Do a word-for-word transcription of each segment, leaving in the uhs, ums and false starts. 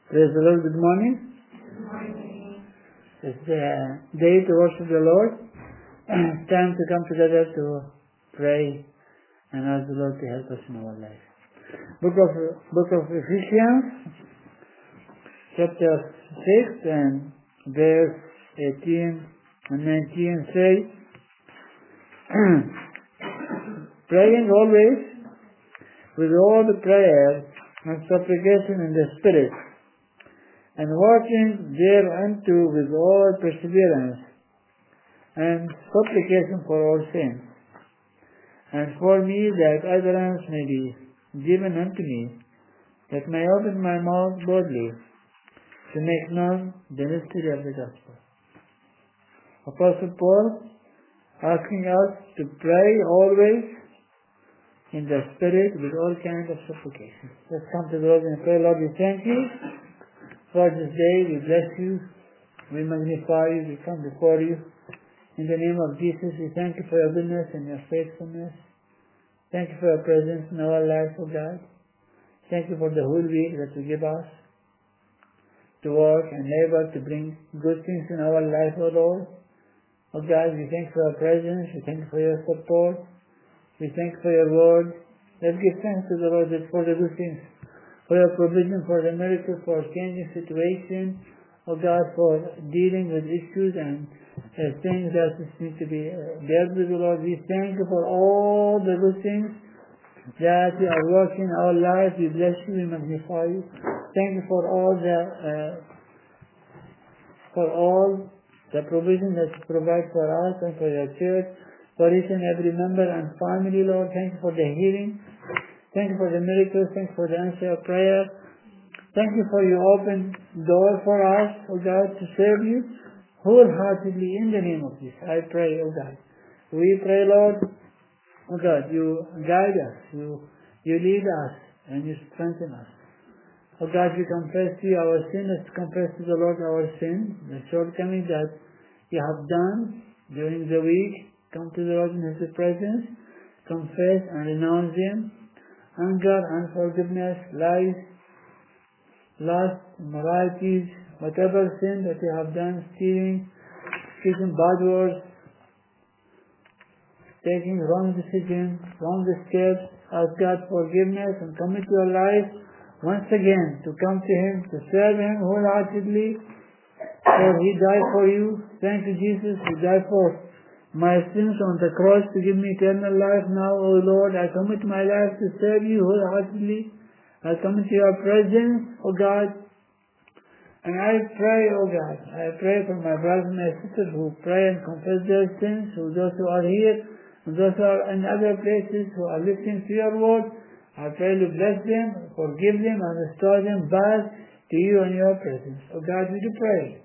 Praise the Lord. Good morning. Good morning. It's the day to worship the Lord. It's time to come together to pray and ask the Lord to help us in our life. Book of Book of Ephesians, chapter six and verse eighteen and nineteen say, praying always with all the prayer and supplication in the Spirit, and working thereunto with all perseverance and supplication for all sins, and for me that utterance may be given unto me, that may open my mouth boldly to make known the mystery of the gospel. Apostle Paul asking us to pray always in the Spirit with all kinds of supplication. Let's come to the Lord and pray. Lord, we thank you for this day. We bless you. We magnify you. We come before you. In the name of Jesus, we thank you for your goodness and your faithfulness. Thank you for your presence in our lives, O God. Thank you for the whole week that you give us to work and labor to bring good things in our life, O Lord. O God, we thank you for your presence. We thank you for your support. We thank you for your word. Let's give thanks to the Lord for the good things, for your provision, for the miracle, for changing situation, O God, for dealing with issues and uh, things that need to be uh, dealt with, O Lord. We thank you for all the good things that you are working in our lives. We bless you, we magnify you. Thank you for all the uh, for all the provision that you provide for us and for your church, for each and every member and family, Lord. Thank you for the healing. Thank you for the miracles. Thank you for the answer of prayer. Thank you for your open door for us, O God, to serve you wholeheartedly in the name of Jesus. I pray, O God. We pray, Lord, O God, you guide us, you, you lead us, and you strengthen us. O God, we confess to you our sin. Let's confess to the Lord our sin, the shortcoming that you have done during the week. Come to the Lord in His presence, confess and renounce them. Anger, unforgiveness, lies, lust, immoralities, whatever sin that you have done, stealing, speaking bad words, taking wrong decisions, wrong steps, ask God forgiveness and commit your life once again to come to Him, to serve Him wholeheartedly, for He died for you. Thank you, Jesus. He died for my sins on the cross to give me eternal life. Now, O Lord, I commit my life to serve you wholeheartedly. I come into your presence, O God, and I pray, O God, I pray for my brothers and my sisters who pray and confess their sins, who those who are here, and those who are in other places who are listening to your word. I pray to bless them, forgive them, and restore them back to you and your presence. O God, we do pray.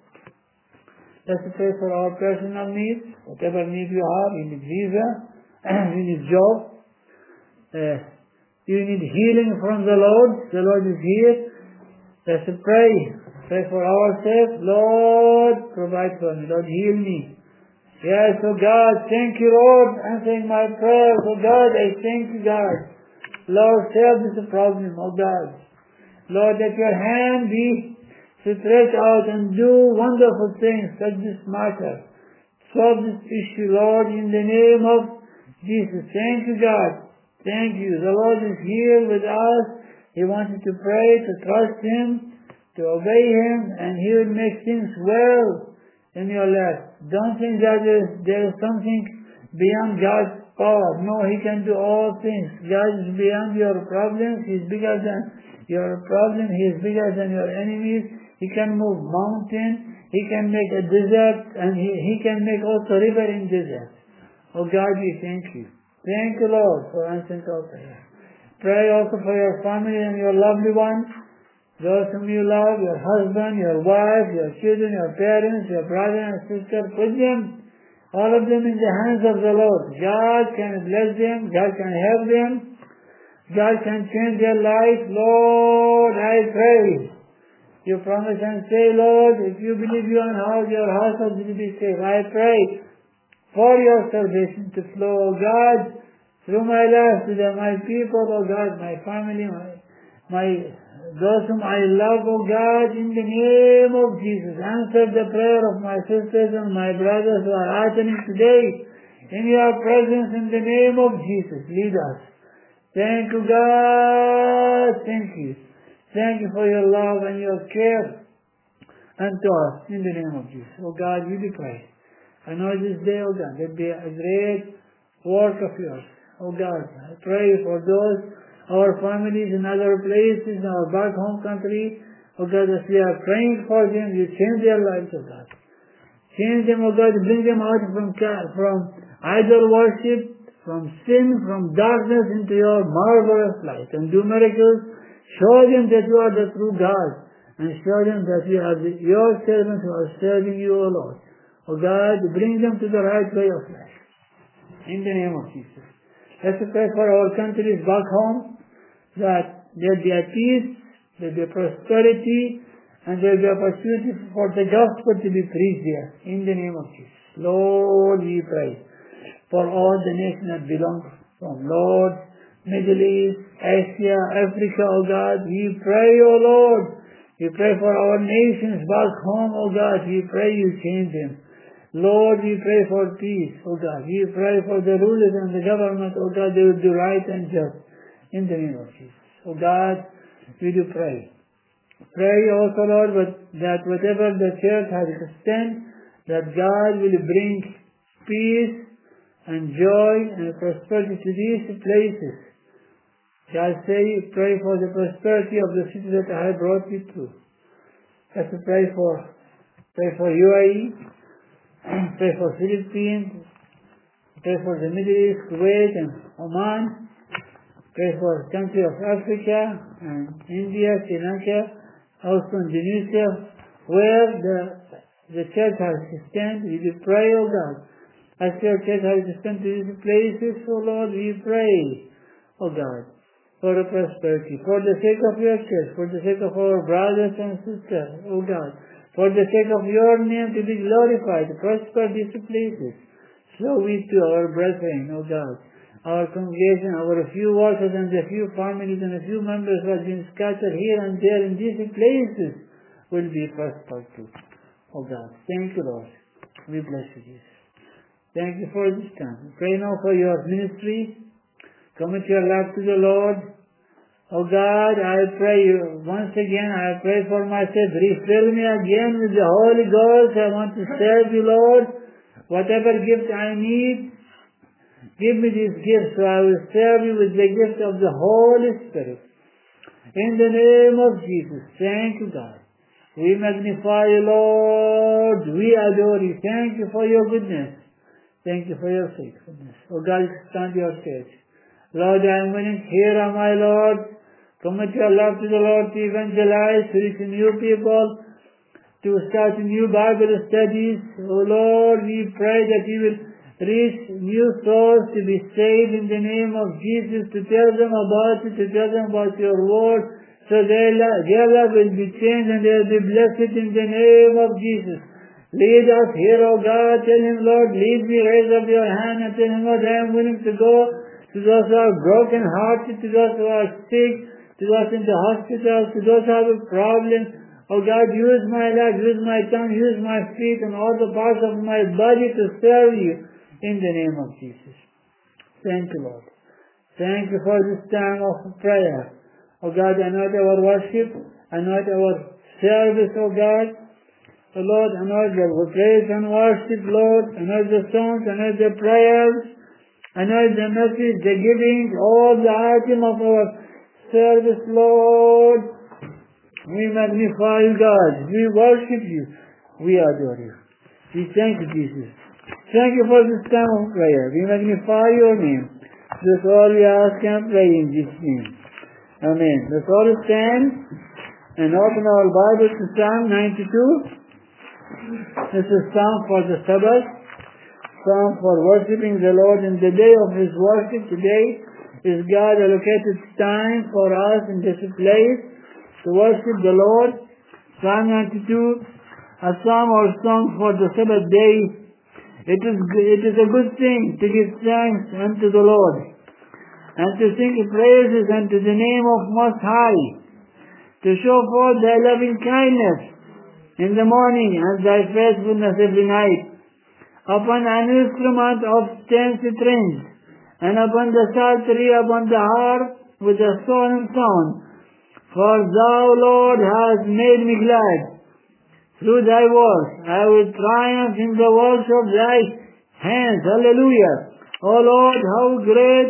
Let's pray for our personal needs, whatever need you have. You need visa, you need job, uh, you need healing from the Lord. The Lord is here. Let's pray. Pray for ourselves. Lord, provide for me. Lord, heal me. Yes, oh God, thank you, Lord, answering my prayers. Oh God, I thank you, God. Lord, solve this problem, oh God. Lord, let your hand be stretched out and do wonderful things such this matter. Solve this issue, Lord, in the name of Jesus. Thank you, God. Thank you. The Lord is here with us. He wants you to pray, to trust Him, to obey Him, and He will make things well in your life. Don't think that there is, there is something beyond God's power. No, He can do all things. God is beyond your problems. He is bigger than your problem. He is bigger than your enemies. He can move mountain. He can make a desert, and He, he can make also river in desert. Oh God, we thank you. Thank you, Lord, for answering our prayer. Pray also for your family and your lovely ones, those whom you love, your husband, your wife, your children, your parents, your brother and sister. Put them, all of them, in the hands of the Lord. God can bless them. God can help them. God can change their life. Lord, I pray. You promise and say, Lord, if you believe you and how your household will be saved. I pray for your salvation to flow, O God, through my life to the, my people, O God, my family, my, my those whom I love, O God, in the name of Jesus. Answer the prayer of my sisters and my brothers who are attending today in your presence in the name of Jesus. Lead us. Thank you, God. Thank you. Thank you for your love and your care unto us in the name of Jesus. Oh God, we do pray. I know this day, oh God, that be a great work of yours. Oh God, I pray for those, our families in other places, in our back home country. Oh God, as we are praying for them, you change their lives, oh God. Change them, oh God, bring them out from, from idol worship, from sin, from darkness into your marvelous light, and do miracles. Show them that you are the true God, and show them that we are the, your servants who are serving you, O Lord. O God, bring them to the right way of life. In the name of Jesus. Let's pray for our countries back home, that there be a peace, there be prosperity, and there be opportunity for the gospel to be preached there. In the name of Jesus. Lord, we pray for all the nations that belong from Lord, Middle East, Asia, Africa, O God. We pray, O Lord. We pray for our nations back home, O God. We pray you change them. Lord, we pray for peace, O God. We pray for the rulers and the government, O God, they will do right and just in the name of Jesus. O God, we do pray. Pray also, Lord, but that whatever the church has extended, that God will bring peace and joy and prosperity to these places. God say, pray for the prosperity of the city that I have brought you to. Let's pray for, pray for U A E, pray for Philippines, pray for the Middle East, Kuwait and Oman, pray for the country of Africa and India, Sri Lanka, also Indonesia, where the, the church has stand. We do pray, O God. As your church has stand to these places, O Lord, we pray, O God, for the prosperity, for the sake of your church, for the sake of our brothers and sisters, O God, for the sake of your name to be glorified, to prosper these places. So we too, our brethren, O God, our congregation, our few workers and a few families and a few members who have been scattered here and there in these places will be prospered too. O God, thank you, Lord. We bless you, Jesus. Thank you for this time. Pray now for your ministry. Commit your life to the Lord. Oh God, I pray you once again, I pray for myself. Refill me again with the Holy Ghost. I want to serve you, Lord. Whatever gift I need, give me this gift so I will serve you with the gift of the Holy Spirit. In the name of Jesus, thank you, God. We magnify you, Lord. We adore you. Thank you for your goodness. Thank you for your faithfulness. Oh God, stand your church. Lord, I am willing. Here am I, Lord. Commit your love to the Lord to evangelize, to reach new people, to start new Bible studies. Oh Lord, we pray that you will reach new souls to be saved in the name of Jesus, to tell them about it, to tell them about your word, so their, their life will be changed and they will be blessed in the name of Jesus. Lead us here, O God. Tell him, Lord, lead me, raise up your hand and tell him, Lord, I am willing to go to those who are broken hearted, to those who are sick, to those in the hospital, to those who have a problem. Oh God, use my life, use my tongue, use my feet and all the parts of my body to serve you in the name of Jesus. Thank you, Lord. Thank you for this time of prayer. Oh God, anoint our worship, anoint our service, oh God. Oh Lord, anoint the praise and worship, Lord, anoint the songs, anoint the prayers, anoint the message, the giving, all the item of our service, Lord. We magnify you, God. We worship you. We adore you. We thank you, Jesus. Thank you for this time of prayer. We magnify your name. This all we ask and pray in Jesus' name. Amen. Let's all stand and open our Bible to Psalm ninety-two. This is Psalm for the Sabbath, Psalm for worshiping the Lord in the day of His worship. Today is God allocated time for us in this place to worship the Lord. Psalm ninety-two, a psalm or song for the Sabbath day. It is, it is a good thing to give thanks unto the Lord and to sing praises unto the name of Most High, to show forth thy loving kindness in the morning and thy faithfulness every night, upon an instrument of ten strings, and upon the psaltery, upon the harp, with a solemn sound. For thou, Lord, hast made me glad through thy works. I will triumph in the works of thy hands. Hallelujah. O Lord, how great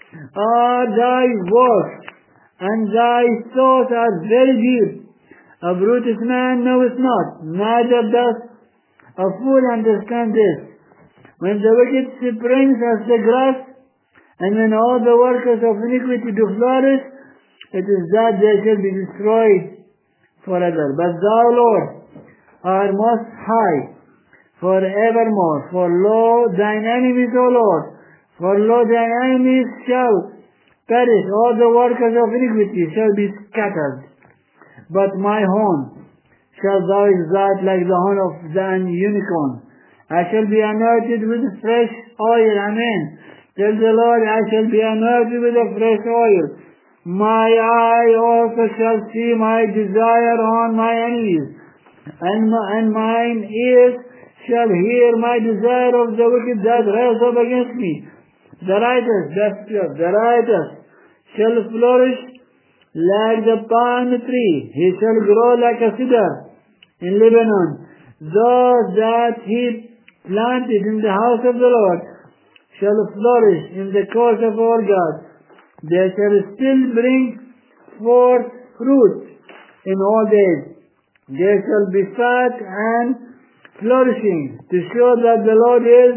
are thy works, and thy thoughts are very deep. A brutish man knoweth not, neither doth a fool understand this. When the wicked springs as the grass, and when all the workers of iniquity do flourish, it is that they shall be destroyed forever. But thou, Lord, art most high forevermore. For lo, thine enemies, O Lord, for lo, thine enemies shall perish, all the workers of iniquity shall be scattered. But my horn shall thou exalt like the horn of thine unicorn. I shall be anointed with fresh oil. Amen. Tell the Lord, I shall be anointed with a fresh oil. My eye also shall see my desire on my enemies, and, my, and mine ears shall hear my desire of the wicked that rise up against me. The righteous, that's pure, the righteous shall flourish like the palm tree. He shall grow like a cedar in Lebanon. Those that he planted in the house of the Lord shall flourish in the courts of our God. They shall still bring forth fruit in old age. They shall be fat and flourishing, to show that the Lord is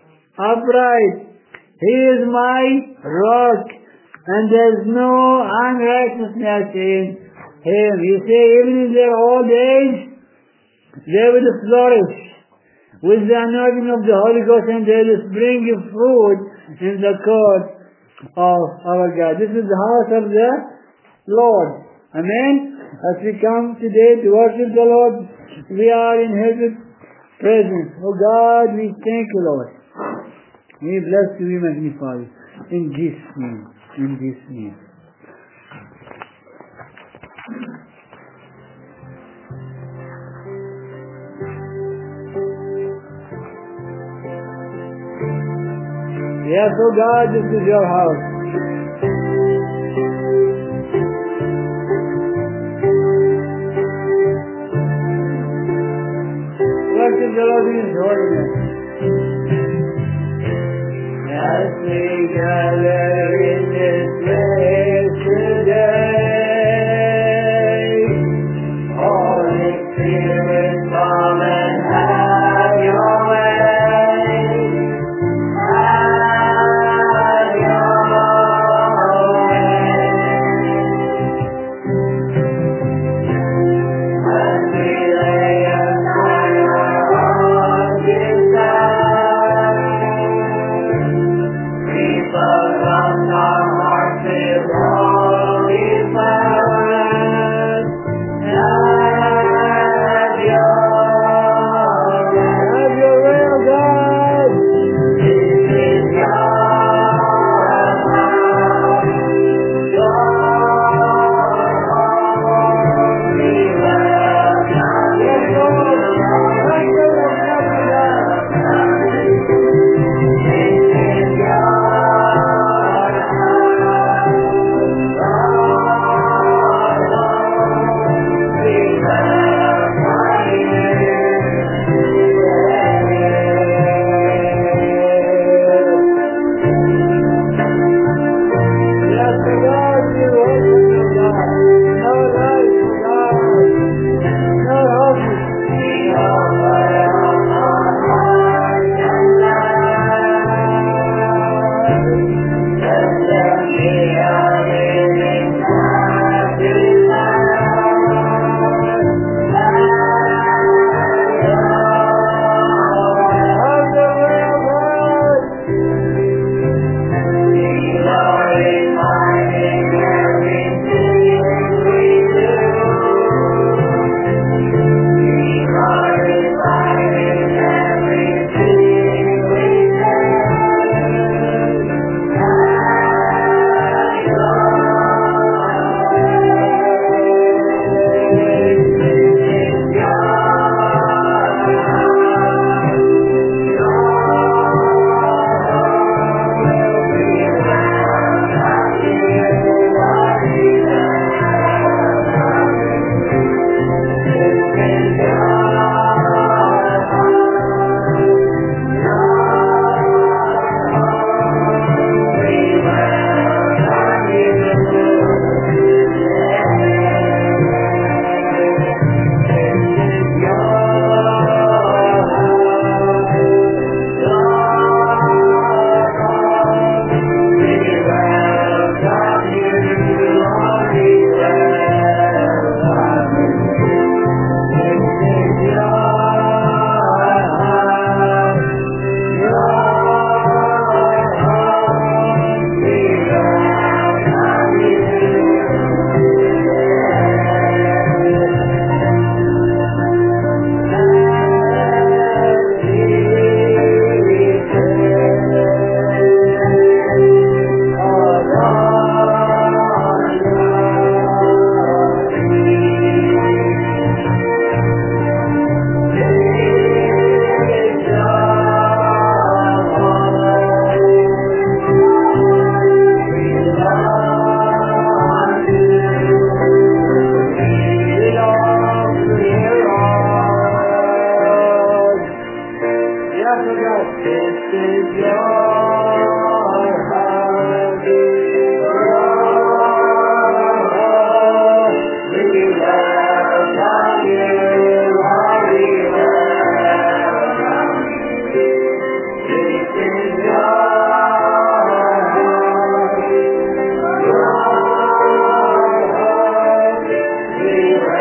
upright. He is my rock, and there is no unrighteousness in him. You say, even in their old age, they will flourish with the anointing of the Holy Ghost, and they will bring you fruit in the court of our God. This is the house of the Lord. Amen. As we come today to worship the Lord, we are in His presence. Oh God, we thank you, Lord. We bless you, we magnify you. In Jesus' name. In Jesus' name. Yes, oh God, this is your house. Worship the Lord in His holiness. As we gather in this place today, Holy Spirit, come and have your way. Have your way. As we lay aside our own desires,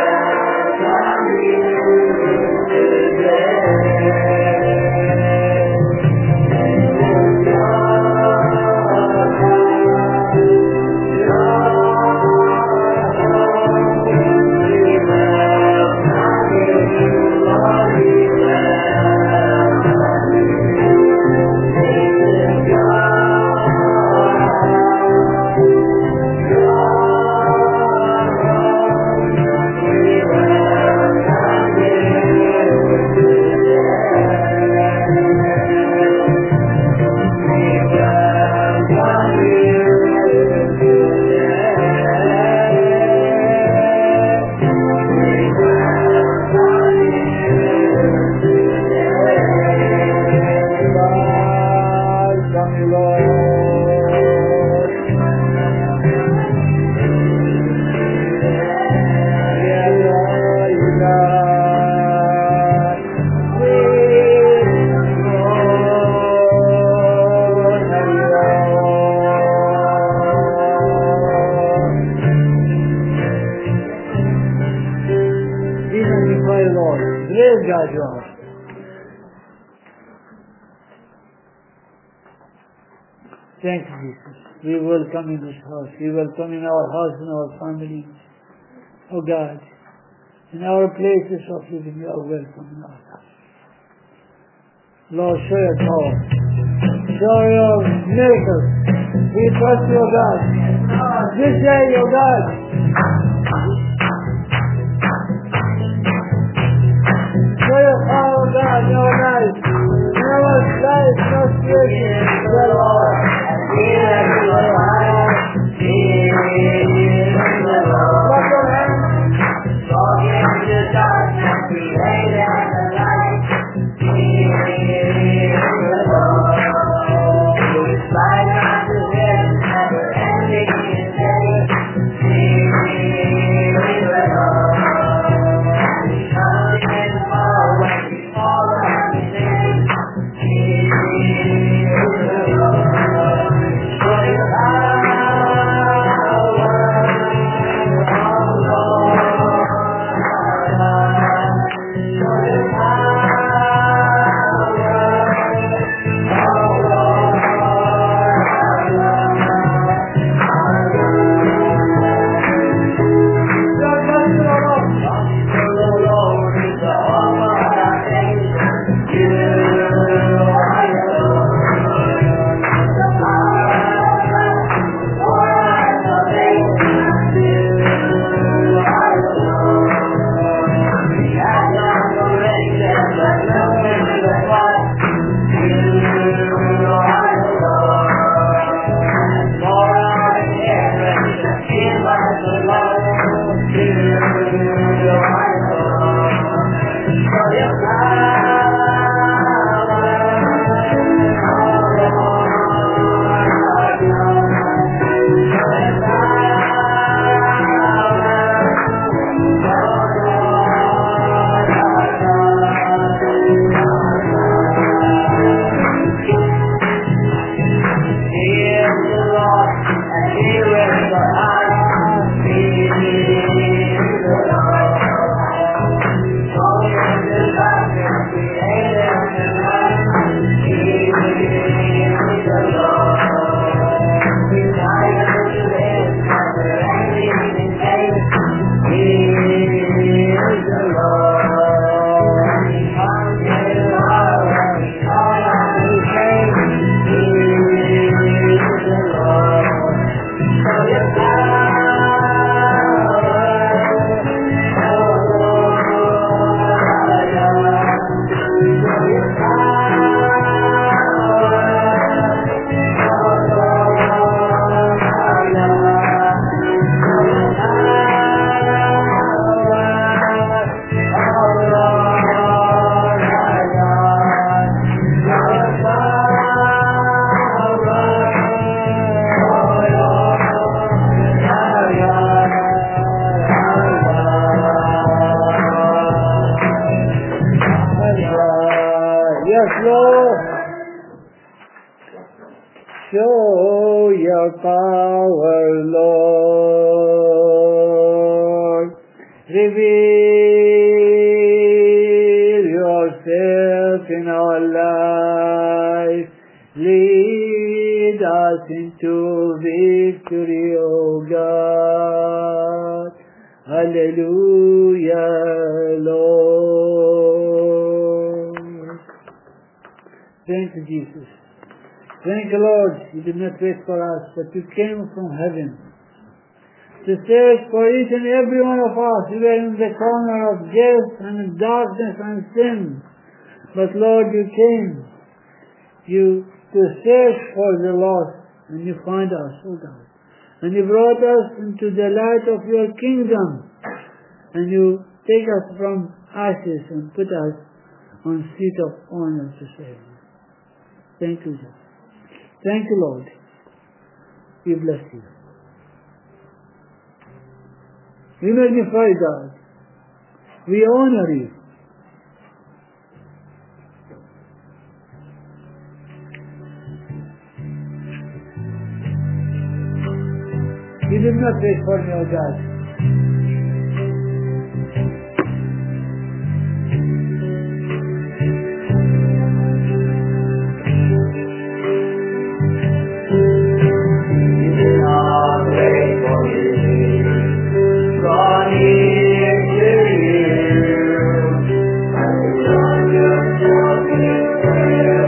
Thank you, Jesus. We welcome in this house. We welcome in our house and our family. Oh God, in our places of living, you are welcome in our house. Lord, show your power. Show your miracles. We trust you, God. This day, your God. Show your power, God, in our life. In our life, in our situation. Dear Lord. Dear Lord. Dear Lord. Clap your hands. Walk into the darkness, create in the light. Dear Lord. Slide on the wind, never ending in day. Dear Lord. Come and fall when we fall on the day. Dear Lord. For your power, oh Lord. For your Show your power, Lord. reveal yourself in our life. Lead us into victory, O God. Hallelujah, Lord. Thank you, Jesus. Thank you, Lord. You did not wait for us, but you came from heaven to search for each and every one of us. We were in the corner of death and darkness and sin. But Lord, you came you to search for the lost, and you find us, oh God. And you brought us into the light of your kingdom, and you take us from ashes and put us on seat of honor to save you. Thank you, Jesus. Thank you, Lord. We bless you. We magnify God. We honor you. You did not wait for me, O God. You did not wait for me. Draw near to you. I love your broken prayer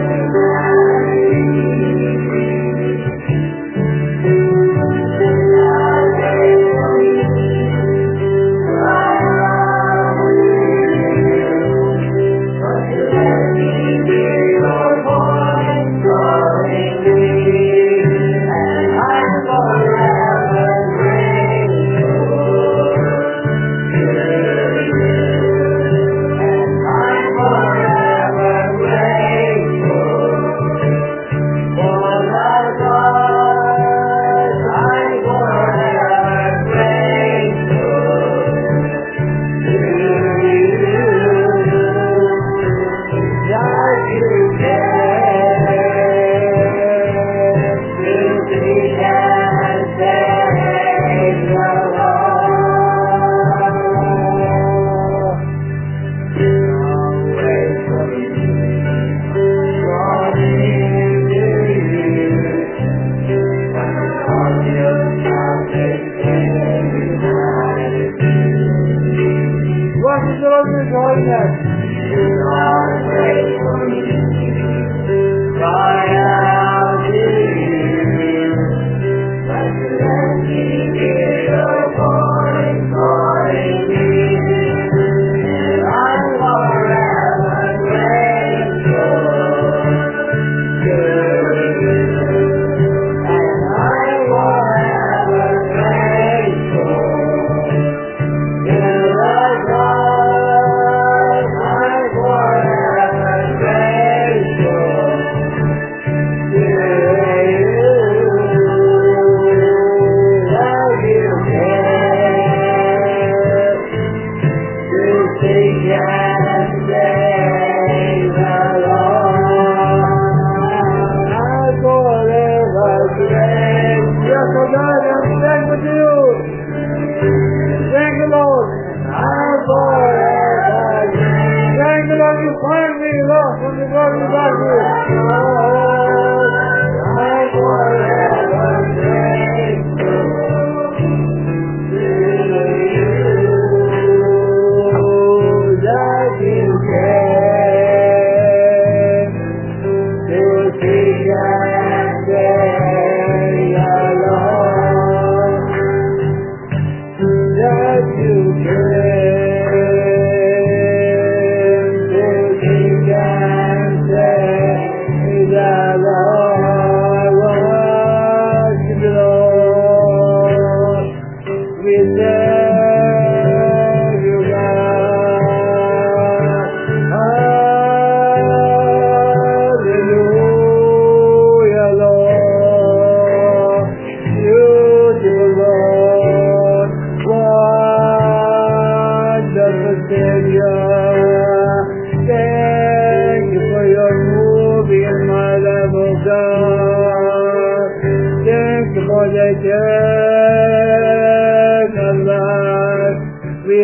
We we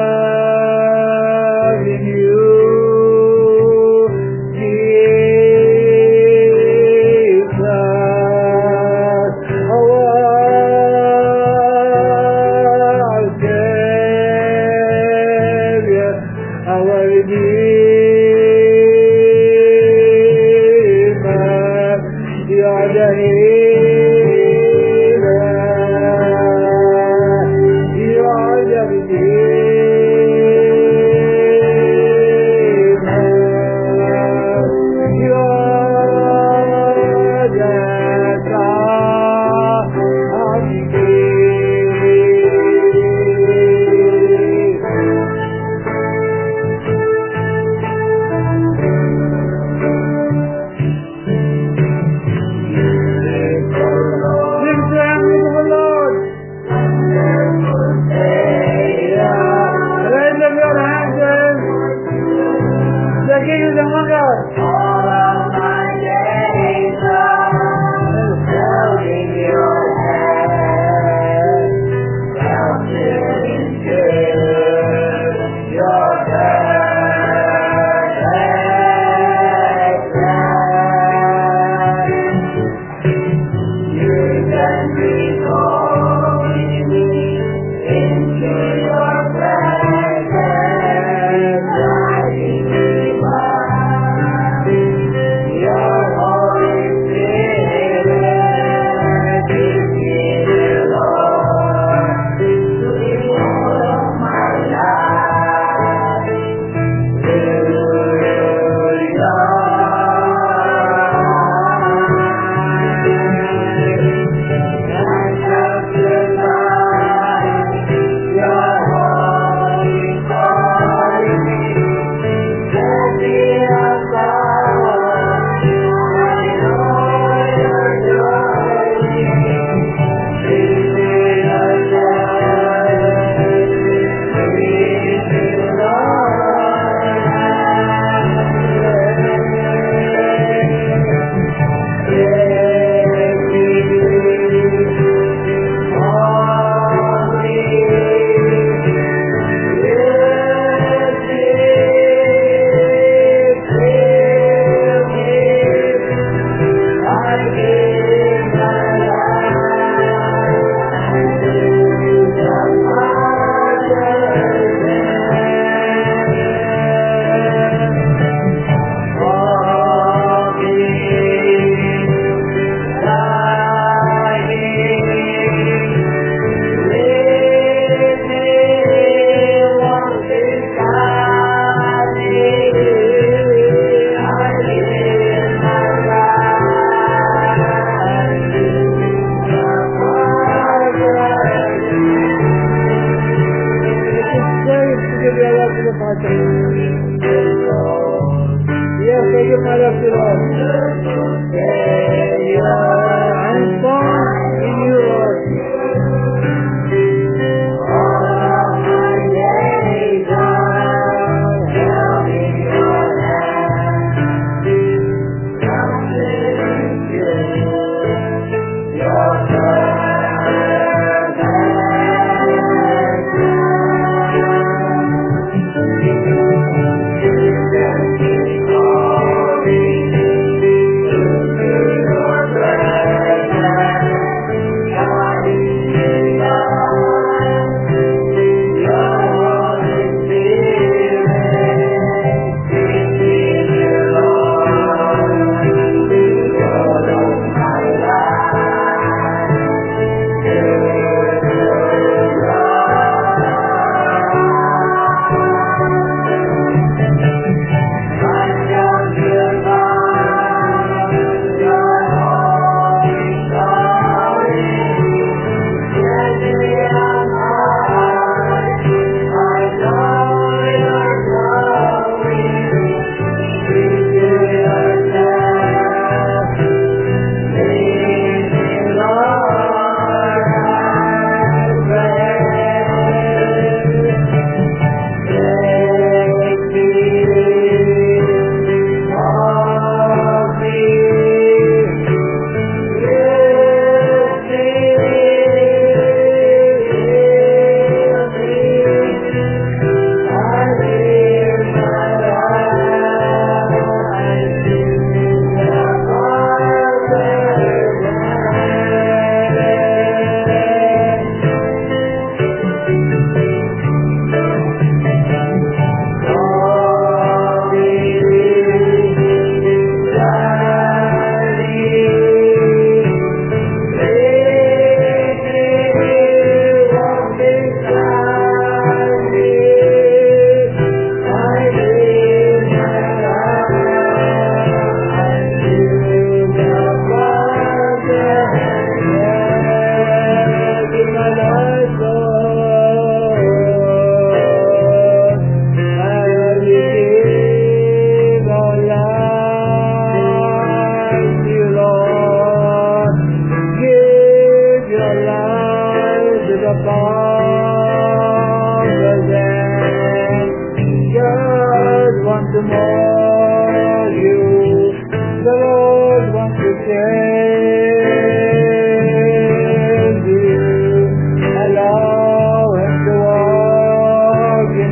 have in you, Jesus, our Savior, our Redeemer. You are the healer. You are the Redeemer. You are the God of peace. Sing praises to the Lord. Raise up your hands and the King is among us. All of my days are held in your hand. Counted into your perfect plan. You can be calling me into your presence, guiding me by your Holy Spirit. Give me, Lord, to be full of my life to your and just tonight, your holy calling me. Set me apart. I know you're doing Lead me again. Lead me, Yes, I give my love to Lord. I'm born in you, Lord. all of my days are held in your hand. Counted into your perfect plan. You can be calling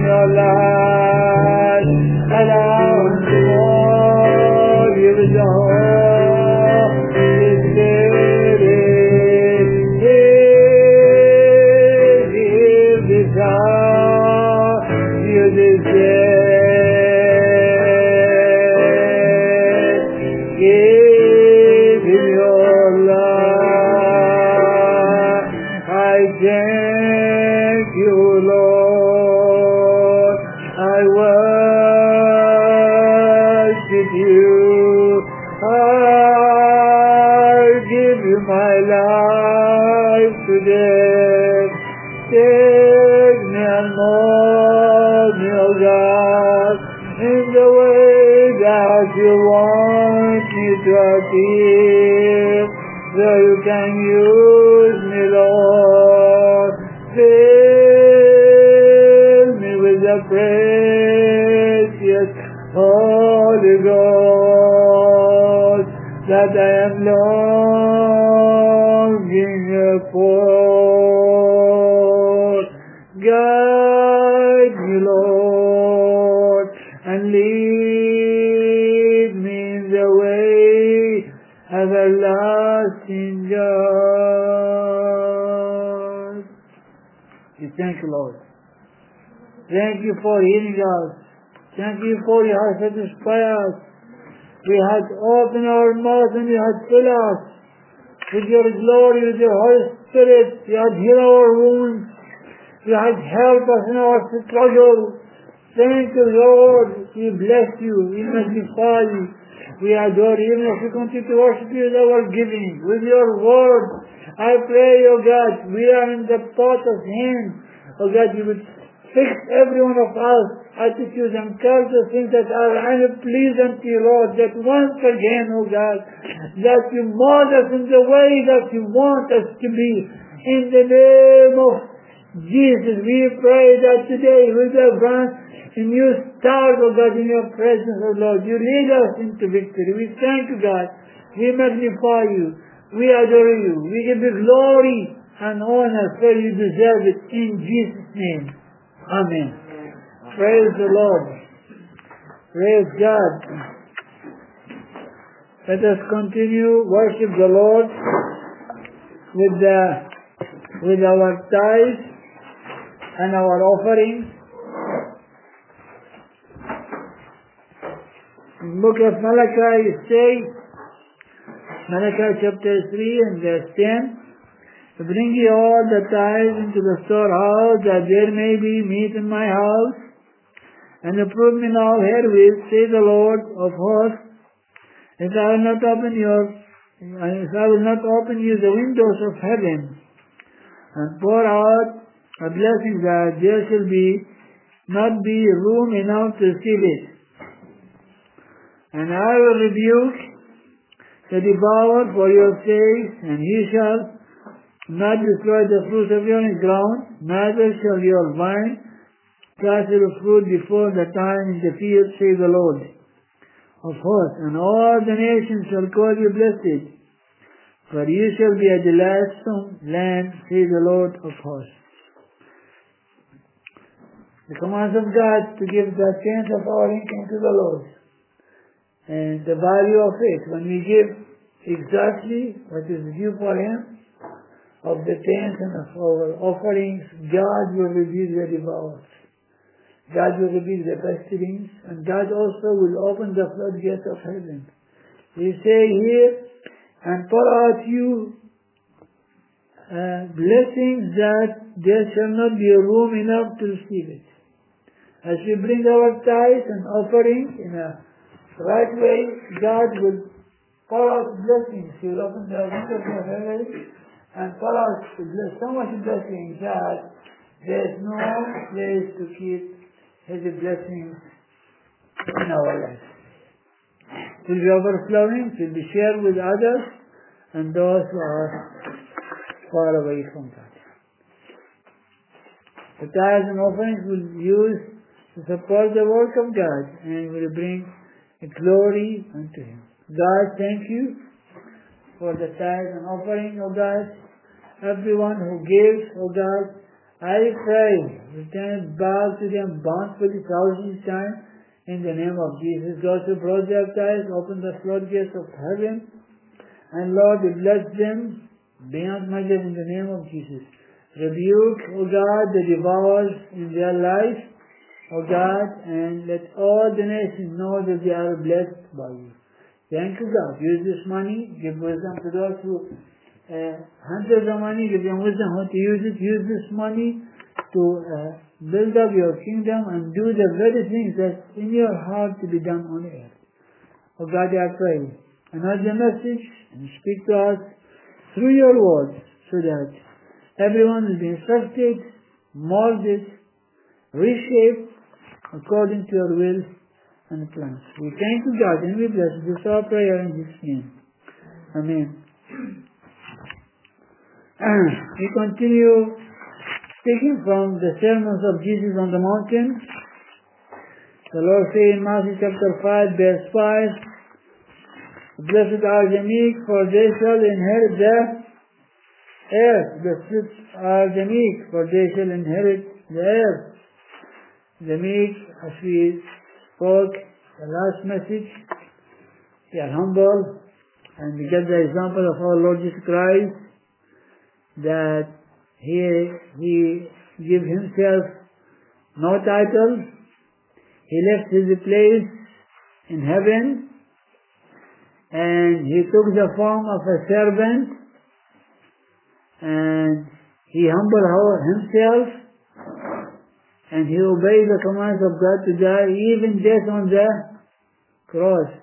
your life. Allow Him to mold you with the Holy Spirit. Give Him this heart you deserve. Give Him your life. I thank you, Lord. I worship you. I give you my life today. Take me and mold me, O God, in the way that you want me to appear, so you can use me, Lord. Fill me with the precious Holy Ghost that I am longing for. Guide me, Lord, and lead me in the way everlasting, God. We thank you, Lord. Thank you for healing us. Thank you for you have satisfied us. We had opened our mouth and you had filled us with your glory, with your Holy Spirit. You had healed our wounds. You had helped us in our struggle. Thank you, Lord. We bless you. We magnify you. We adore you. Even if we continue to worship you with our giving, with your word, I pray, O God, we are in the potter's hand. O God, you would fix every one of us attitudes and character things that are unpleasant to you, Lord, that once again, O God, that you mold us in the way that you want us to be. In the name of Jesus, we pray that today we will grant a new start, O God, in your presence, O Lord. You lead us into victory. We thank you, God. We magnify you. We adore you. We give you glory and honor, for you deserve it. In Jesus' name. Amen. Praise the Lord. Praise God. Let us continue worship the Lord with the with our tithes and our offerings. In the book of Malachi it says, Malachi chapter three and verse ten, bring ye all the tithes into the storehouse, that there may be meat in my house. And approve me now herewith, say the Lord of hosts, if I will not open your, if I will not open you the windows of heaven, and pour out a blessing that there shall be not be room enough to receive it. And I will rebuke the devourer for your sakes, and he shall not destroy the fruit of your ground, neither shall your vine cast your fruit before the time in the field, says the Lord of hosts. And all the nations shall call you blessed, for you shall be a delightsome land, says the Lord of hosts. The commands of God to give the tenth of our income to the Lord, and the value of it, when we give exactly what is due for Him, of the tenth and of our offerings, God will rebuke the devourers. God will rebuke the pestilence, and God also will open the floodgates of heaven. We say here, and pour out you uh, blessings that there shall not be room enough to receive it. As we bring our tithes and offerings in a right way, God will pour out blessings. He will open the windows of heaven and pour out so much blessings that there is no place to keep His blessings in our lives. It will be overflowing, it will be shared with others and those who are far away from God. The tithes and offerings will be used to support the work of God and will bring glory unto Him. God, thank you for the tithes and offering, O God. Everyone who gives, O God, I pray, return back to them bountifully thousands times in the name of Jesus. God to project eyes, open the floodgates of heaven, and Lord, bless them beyond measure in the name of Jesus. Rebuke, O God, the devourers in their life, O God, and let all the nations know that they are blessed by you. Thank you, God. Use this money, give wisdom to those who uh, handle the money, give them wisdom how to use it. Use this money to uh, build up your kingdom and do the very things that's in your heart to be done on earth. O God, I pray, announce the message and speak to us through your words so that everyone will be instructed, molded, reshaped according to your will and plans. We thank you, God, and we bless you. This is our prayer in Jesus' name. Amen. We continue speaking from the sermons of Jesus on the mountain. The Lord says in Matthew chapter five, verse five, blessed are the meek, for they shall inherit the earth. Blessed are the meek, for they shall inherit the earth. The meek, as we spoke the last message, they are humble, and we get the example of our Lord Jesus Christ, that he he gave himself no title. He left his place in heaven, and he took the form of a servant, and he humbled himself, and he obeyed the commands of God to die, even death on the cross.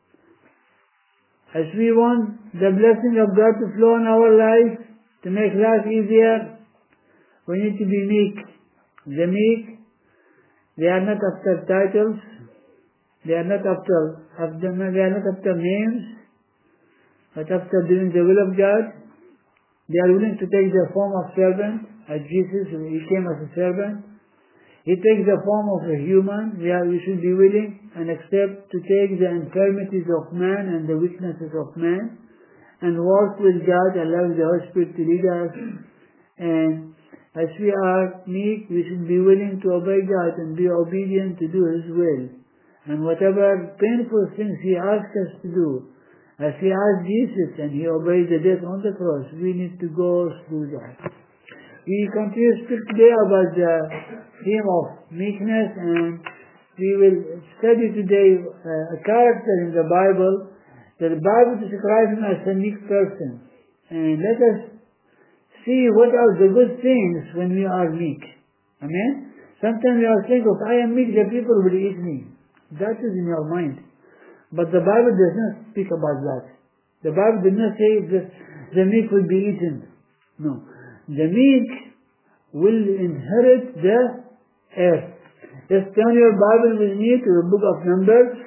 As we want the blessing of God to flow in our life, to make life easier, we need to be meek. The meek, they are not after titles, they are not after, after they are not after names, but after doing the will of God. They are willing to take the form of servant, as Jesus, he came as a servant. He takes the form of a human. We, are, we should be willing and accept to take the infirmities of man and the weaknesses of man, and walk with God, allow the Holy Spirit to lead us. And as we are meek, we should be willing to obey God and be obedient to do His will. And whatever painful things He asks us to do, as He asked Jesus and He obeyed the death on the cross, we need to go through that. We continue to speak today about the theme of meekness, and we will study today uh, a character in the Bible that the Bible describes him as a meek person. And let us see what are the good things when we are meek. Amen? Sometimes we are thinking, if I am meek, the people will eat me. That is in your mind. But the Bible does not speak about that. The Bible does not say that the meek will be eaten. No. The meek will inherit the earth. Just turn your Bible with me to the book of Numbers.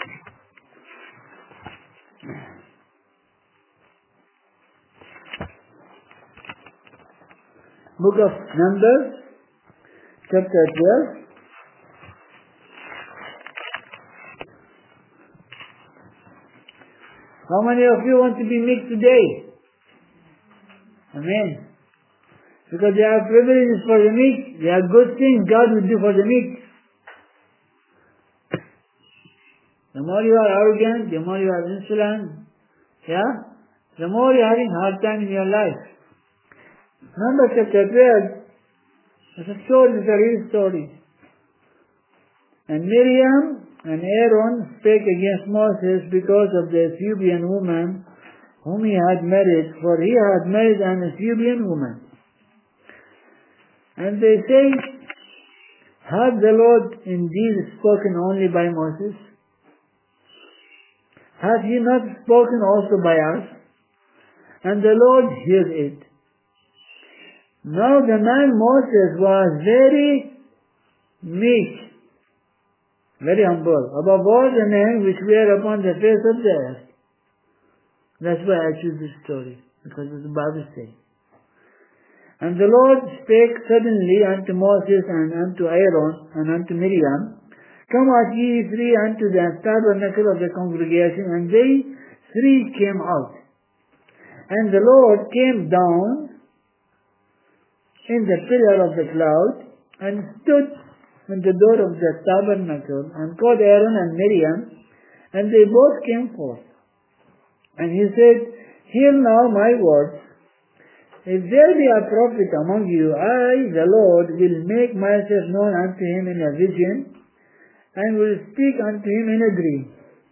Book of Numbers, chapter twelve. How many of you want to be meek today? Amen. Because there are privileges for the meek. There are good things God will do for the meek. The more you are arrogant, the more you are insolent, yeah, the more you are having hard time in your life. Numbers chapter twelve is a story, it's a real story. And Miriam and Aaron spake against Moses because of the Ethiopian woman whom he had married, for he had married an Ethiopian woman. And they say, had the Lord indeed spoken only by Moses? Hath he not spoken also by us? And the Lord heard it. Now the man Moses was very meek, very humble, above all the men which were upon the face of the earth. That's why I choose this story, because of the Bible says. And the Lord spake suddenly unto Moses and unto Aaron and unto Miriam, come out ye three unto the tabernacle of the congregation. And they three came out. And the Lord came down in the pillar of the cloud and stood in the door of the tabernacle and called Aaron and Miriam, and they both came forth. And he said, Hear now my words. If there be a prophet among you, I, the Lord, will make myself known unto him in a vision, and will speak unto him in a dream.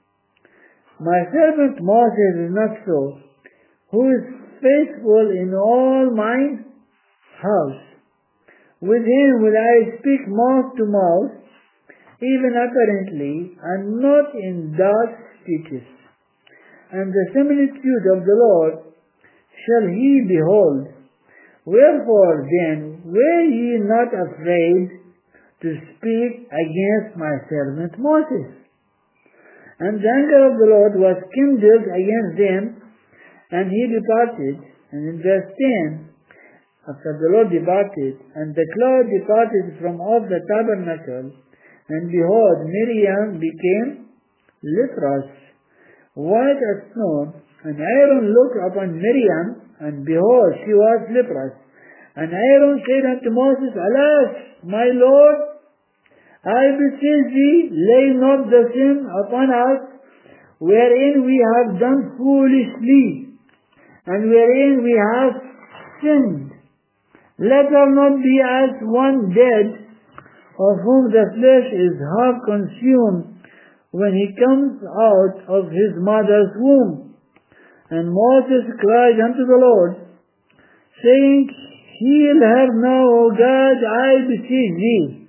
My servant Moses is not so, who is faithful in all mine house. With him will I speak mouth to mouth, even apparently, and not in dark speeches. And the similitude of the Lord shall he behold. Wherefore then were ye not afraid to speak against my servant Moses? And the anger of the Lord was kindled against them, and he departed. And in verse ten, after the Lord departed, and the cloud departed from off the tabernacle, and behold, Miriam became leprous, white as snow. And Aaron looked upon Miriam, and behold, she was leprous. And Aaron said unto Moses, Alas, my Lord, I beseech thee, lay not the sin upon us, wherein we have done foolishly, and wherein we have sinned. Let us not be as one dead, of whom the flesh is half consumed, when he comes out of his mother's womb. And Moses cried unto the Lord, saying, Heal her now, O God, I beseech thee.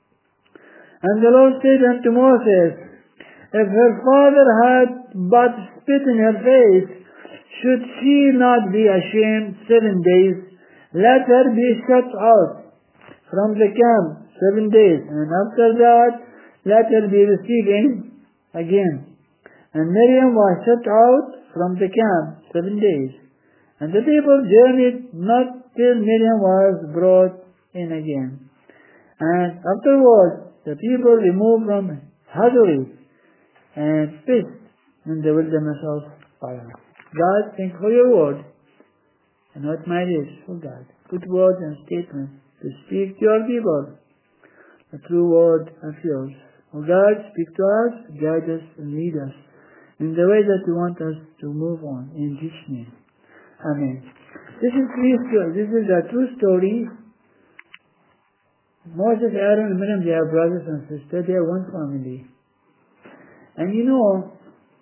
And the Lord said unto Moses, If her father had but spit in her face, should she not be ashamed seven days? Let her be shut out from the camp seven days, and after that let her be received in again. And Miriam was shut out from the camp seven days. And the people journeyed not till Miriam was brought in again. And afterwards the people removed from Hazorim and pitched in the wilderness of fire. God, thank you for your word. And what my lips, oh God, good words and statements to speak to your people, the true word of yours. Oh God, speak to us, guide us, and lead us in the way that you want us to move on. In Jesus' name. Amen. This is this is a true story. Moses, Aaron, and Miriam, they are brothers and sisters. They are one family. And you know,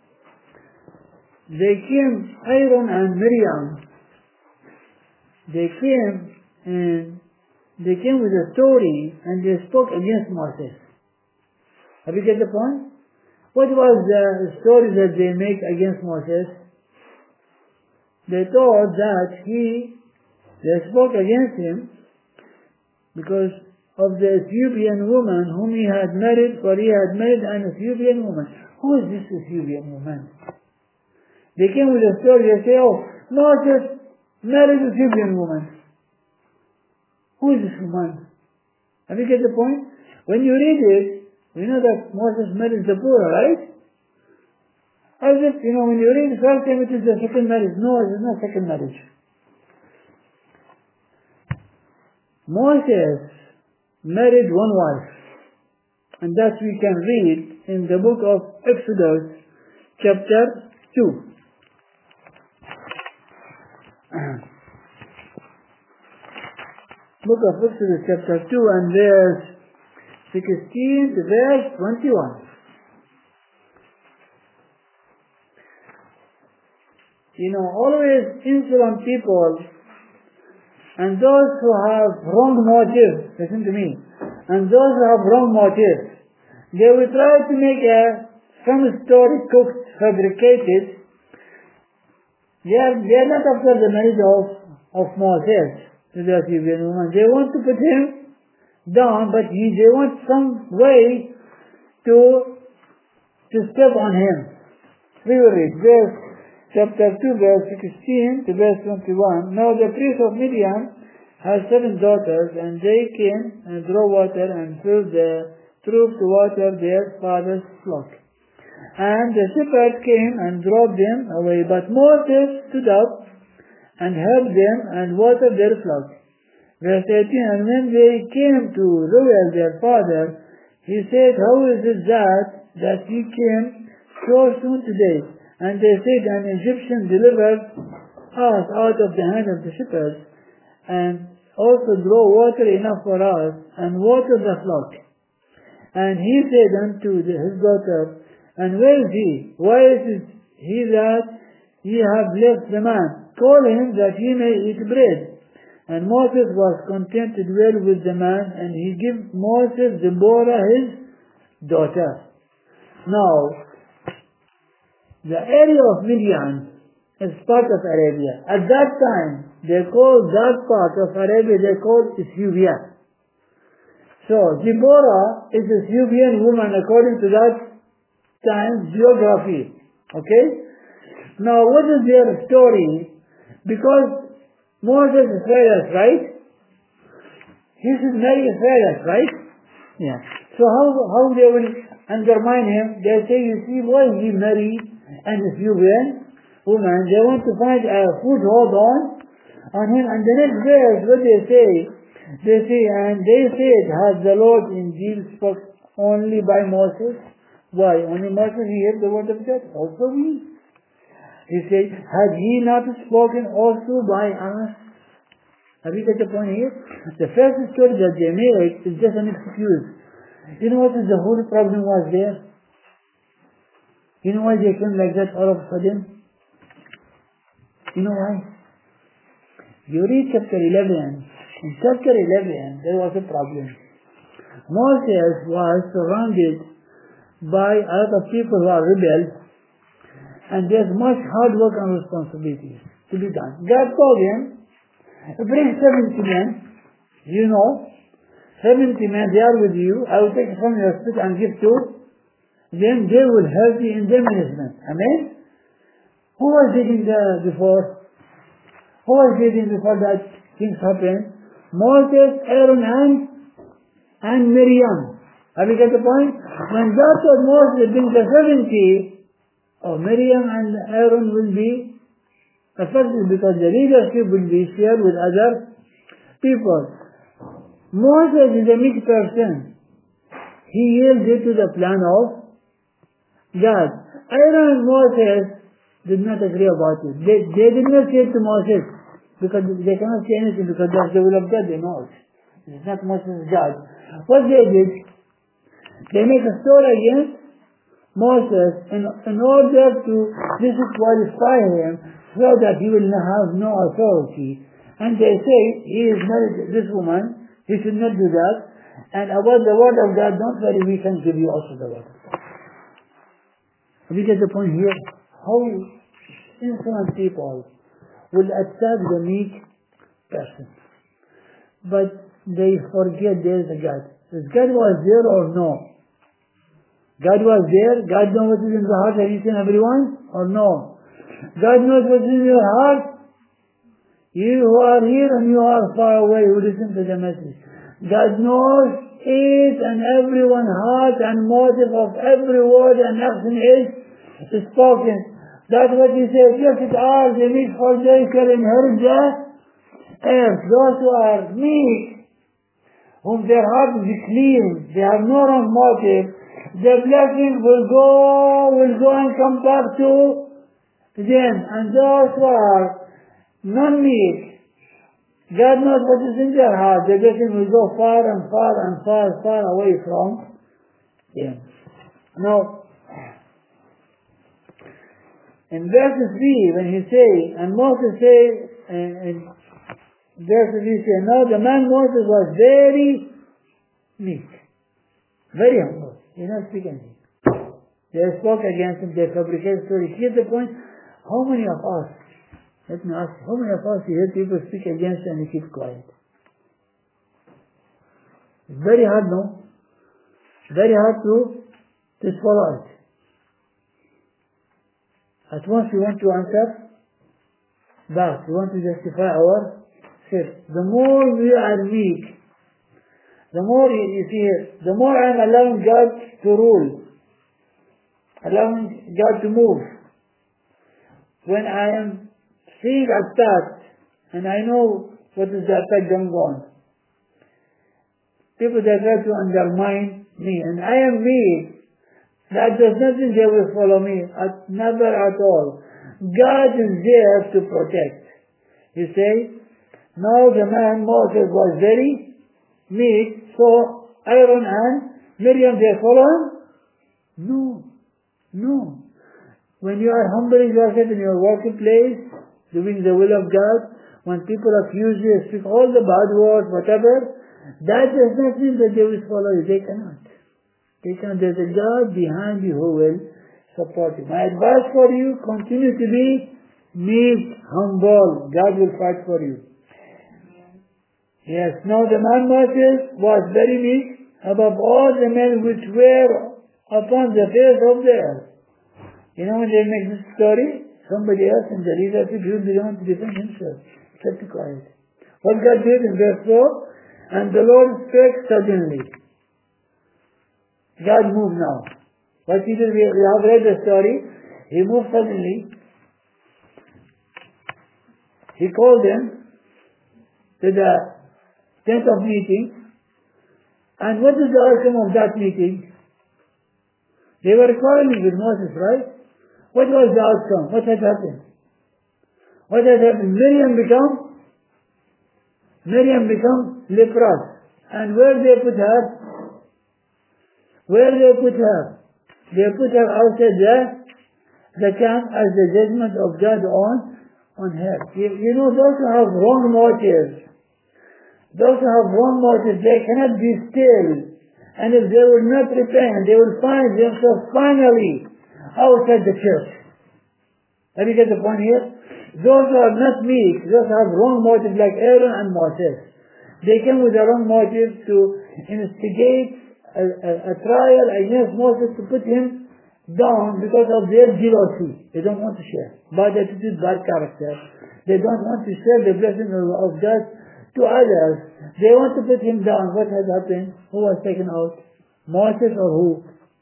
they came, Aaron and Miriam, they came and they came with a story and they spoke against Moses. Have you get the point? What was the story that they make against Moses? They thought that he, they spoke against him because of the Ethiopian woman whom he had married, for he had married an Ethiopian woman. Who is this Ethiopian woman? They came with a story, they say, oh, Moses married an Ethiopian woman. Who is this woman? Have you get the point? When you read it, you know that Moses married Zipporah, right? As if, you know, when you read the first time it is the second marriage. No, it is not second marriage. Moses married one wife. And that we can read in the book of Exodus, chapter two. Book of Exodus, chapter two, and verse sixteen to verse twenty-one. You know, always insolent people and those who have wrong motives, listen to me, and those who have wrong motives, they will try to make a, some story cooked, fabricated. They are, they are not after the marriage of, of Moses to the Ethiopian woman. They want to put him down, but he, they want some way to, to step on him. We will read verse chapter two, verse sixteen to verse twenty-one. Now the priest of Midian had seven daughters, and they came and drew water and filled the trough to water their father's flock. And the shepherds came and drove them away, but Moses stood up and helped them and watered their flock. Verse eighteen, and when they came to Reuel their father, he said, how is it that, that he came so soon today? And they said, an Egyptian delivered us out of the hand of the shepherds, and also draw water enough for us, and water the flock. And he said unto the, his daughter, and where is he? Why is it he that ye have left the man? Call him that he may eat bread. And Moses was content to dwell with the man, and he gave Moses Deborah his daughter. Now, the area of Midian is part of Arabia. At that time, they called that part of Arabia, they called Ethiopia. So, Deborah is a Ethiopian woman according to that time's geography. Okay? Now, what is their story? Because Moses is Israelite, right? He should marry Israelite, right? Yeah. So how how they will undermine him? They say, you see, why he married an Ethiopian woman? They want to find a foothold on on him. And the next verse, what they say? They say, and they said, has the Lord indeed spoke only by Moses? Why? Only Moses he heard the word of God. Also we. He said, had he not spoken also by us? Have you got the point here? The first story that they make is just an excuse. You know what is the whole problem was there? You know why they came like that all of a sudden? You know why? You read chapter eleven. In chapter eleven, there was a problem. Moses was surrounded by a lot of people who are rebels, and there's much hard work and responsibilities to be done. God told him, bring seventy men, you know, seventy men, they are with you. I will take from your spirit and give to them. They will help you in their management. Amen? Who was leading there before? Who was leading before that things happened? Moses, Aaron, and, and Miriam. Have you got the point? When God told Moses, bring the seventy, oh, Miriam and Aaron will be affected because the leadership will be shared with other people. Moses is a meek person. He yielded to the plan of God. Aaron and Moses did not agree about it. They, they did not say to Moses, because they cannot say anything because that's the will of God, they know it. It's not Moses' God. What they did, they make a story against Moses in, in order to disqualify him so that he will have no authority. And they say, he is married this woman, he should not do that. And about the word of God, don't worry, we can give you also the word of God. Have you get the point here? How insolent people will attack the meek person. But they forget there is a God. Is God was there or no? God was there. God knows what is in the heart of each and everyone, or no? God knows what is in your heart. You who are here and you are far away who listen to the message. God knows each and everyone's heart and motive of every word and action is spoken. That's what he says. Yes, it are the meek, for they shall inherit the earth. Those who are meek, whom their heart is clean, they have no wrong motive, the blessing will go, will go and come back to them. And those who are non-meek, God knows what is in their heart. The blessing will go far and far and far, far away from them. Now, in verse three, when he say, and Moses say, in verse three say, now the man Moses was very meek, very humble. He did not speak anything. They spoke against him, they fabricated stories. Here's the point, how many of us, let me ask you, how many of us you hear people speak against you and you keep quiet? It's very hard, no? Very hard to, to swallow it. At once we want to answer back. We want to justify our faith. The more we are weak, the more, you see here, the more I am allowing God to rule, allowing God to move. When I am seeing attack, and I know what is the attack going on, people that try to undermine me, and I am me. That does not mean they will follow me. At, never at all. God is there to protect. You say, now the man Moses was very meek, so Aaron and Miriam, they follow him? No. No. When you are humbling yourself in your working place, doing the will of God, when people accuse you, speak all the bad words, whatever, that does not mean that they will follow you. They cannot. They cannot. There's a God behind you who will support you. My advice for you, continue to be meek, humble. God will fight for you. Yes, now the man Moses was very meek above all the men which were upon the face of the earth. You know, when they make this story, somebody else in the leadership, he didn't want to defend himself. He kept quiet. What God did in verse four, and the Lord spake suddenly. God moved now. What he did, we have read the story. He moved suddenly. He called them to the tent of meeting. And what is the outcome of that meeting? They were quarreling with Moses, right? What was the outcome? What had happened? What had happened? Miriam become Miriam become leprous. And where they put her? Where they put her? They put her outside the, the camp as the judgment of God on, on her. You, you know, those who have wrong motives, those who have wrong motives, they cannot be still. And if they will not repent, they will find themselves finally outside the church. Have you get the point here? Those who are not meek, those who have wrong motives like Aaron and Moses, they came with the wrong motive to instigate a, a, a trial against Moses to put him down because of their jealousy. They don't want to share. Bad attitude, bad character. They don't want to share the blessing of, of God to others. They want to put him down. What has happened? Who was taken out? Moses or who?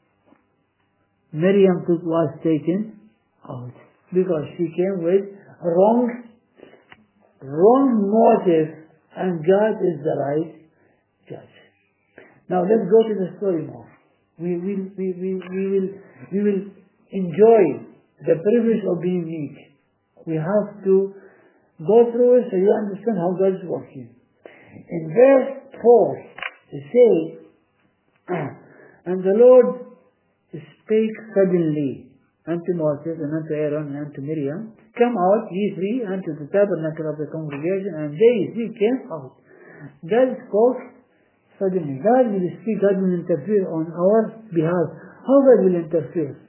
Miriam took, was taken out because she came with wrong, wrong motive, and God is the right judge. Now let's go to the story now. We will, we, we, we will, we will enjoy the privilege of being meek. We have to go through it so you understand how God is working. In verse four, it says, and the Lord spake suddenly unto Moses and unto Aaron and unto Miriam, come out, ye three, unto the tabernacle of the congregation, and they three came out. God spoke suddenly. God will speak, God will interfere on our behalf. How God will interfere?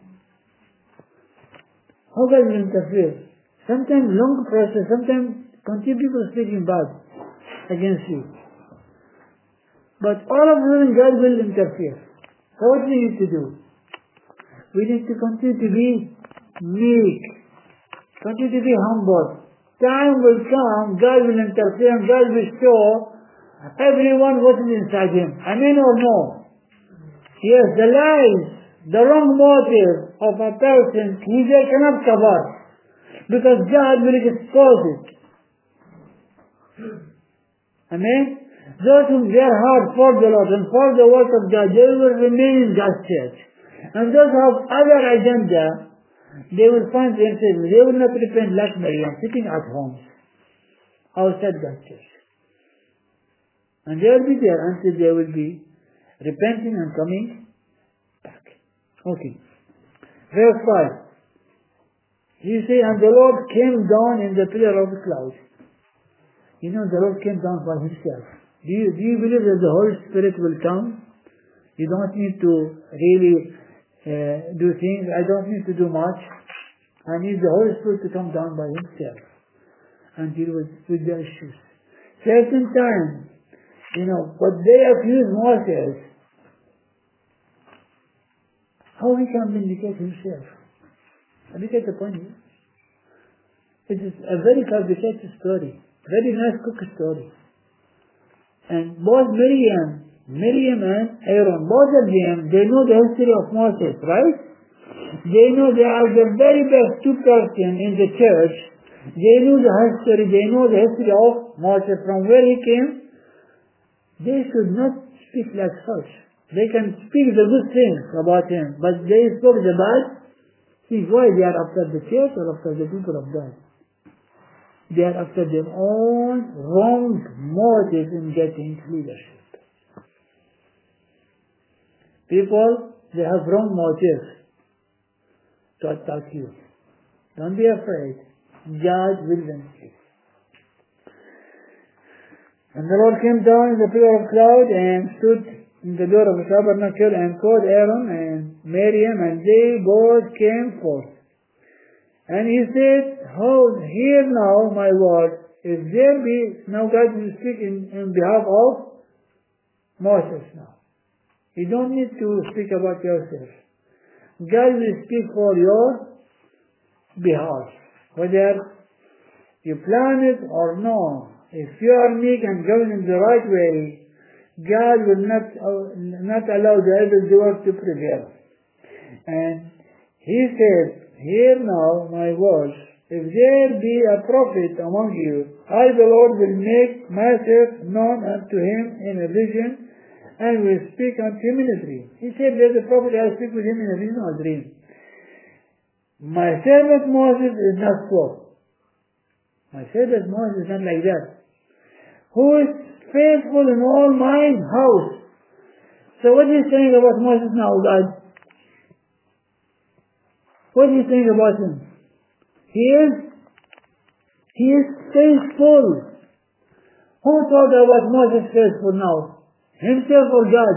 How God will interfere? Sometimes long process, sometimes continue people speaking bad against you. But all of a sudden God will interfere. So what we need to do? We need to continue to be meek. Continue to be humble. Time will come, God will interfere, and God will show everyone what is inside him. Amen or no? Yes, the lies, the wrong motive of a person, he cannot cover. Because God will expose it. Amen? Those who their heart for the Lord and for the work of God, they will remain in God's church. And those who have other agenda, they will find themselves, they will not repent like Miriam, sitting at home, outside God's church. And they will be there until they will be repenting and coming back. Okay. Verse five. You see, and the Lord came down in the pillar of the cloud. You know, the Lord came down by himself. Do you, do you believe that the Holy Spirit will come? You don't need to really uh, do things. I don't need to do much. I need the Holy Spirit to come down by himself and deal with, with the issues. Certain times, you know, but they accuse Moses. How he can vindicate himself? Have you get the point here? It is a very complicated story. Very nice cook story. And both Miriam, Miriam and Aaron, both of them, they know the history of Moses, right? They know they are the very best two persons in the church. They know the history, they know the history of Moses, from where he came. They should not speak like such. They can speak the good things about him, but they spoke the bad things. Why? They are after the church or after the people of God? They are after their own wrong motive in getting leadership. People, they have wrong motives to attack you. Don't be afraid. God will vindicate. And the Lord came down in the pillar of cloud and stood in the door of the tabernacle and called Aaron and Miriam, and they both came forth. And he said, "Hold, hear now my word. If there be," now God will speak in, in behalf of Moses now. You don't need to speak about yourself. God will speak for your behalf, whether you plan it or no. If you are meek and going in the right way, God will not, uh, not allow the evildoer to prevail. And he said, "Hear now my words. If there be a prophet among you, I the Lord will make myself known unto him in a vision, and will speak unto him in a dream." He said, "There's a prophet, I speak with him in a vision or dream." My servant Moses is not so. My servant Moses is not like that. Who is faithful in all my house. So what is he saying about Moses now, God? What is he saying about him? He is, he is faithful. Who told about Moses faithful now? Himself or God?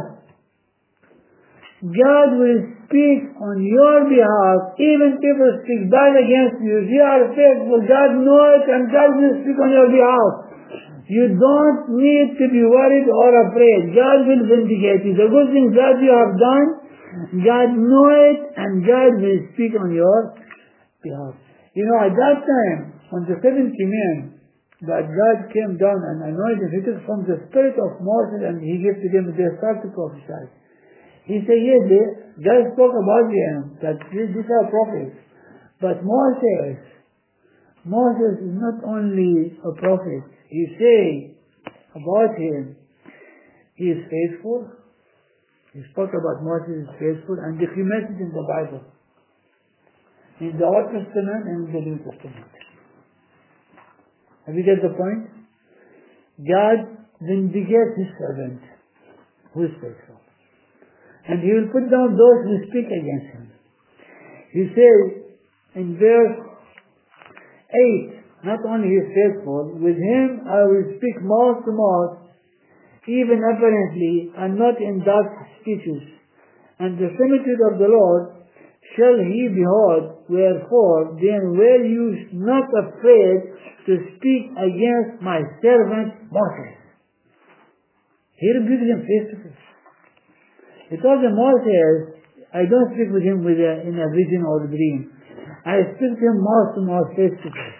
God will speak on your behalf. Even people speak bad against you. If you are faithful, God knows it, and God will speak on your behalf. You don't need to be worried or afraid. God will vindicate you. The good things that you have done, God knows it, and God will speak on your behalf. You know, at that time, when the seventy men, that God came down and anointed, he took from the spirit of Moses and he gave to them, they start to prophesy. He said, yes, they, God spoke about them, that these are prophets. But Moses, Moses is not only a prophet. He say about him, he is faithful. He spoke about Moses is faithful and documented in the Bible, in the Old Testament and in the New Testament. Have you get the point? God vindicates his servant who is faithful. And he will put down those who speak against him. He says in verse eight, not only he is faithful, with him I will speak mouth to mouth, even apparently, and not in dark speeches. And the similitude of the Lord shall he behold, wherefore then were you not afraid to speak against my servant Moses. He rebuked him face to face. He told him, Moses, I don't speak with him with a, in a vision or a dream. I speak to him mouth to mouth, face to face.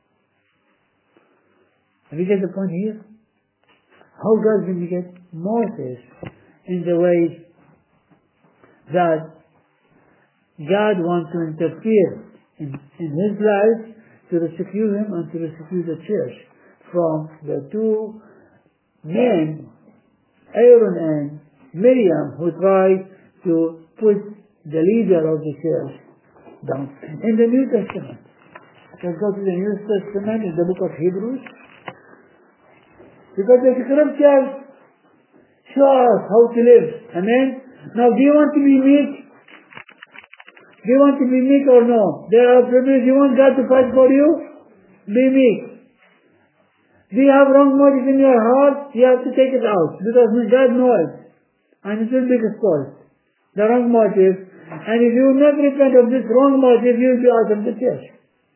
Have you get the point here? How God vindicates Moses in the way that God wants to interfere in, in his life to rescue him and to rescue the church from the two men, Aaron and Miriam, who tried to put the leader of the church down. In the New Testament, let's go to the New Testament in the book of Hebrews. Because the scriptures show us how to live. Amen? Now, do you want to be meek? Do you want to be meek or no? There are problems. You want God to fight for you? Be meek. Do you have wrong motive in your heart? You have to take it out. Because God knows. And it will be exposed. The wrong motive. And if you will not repent of this wrong motive, you will be out of the church.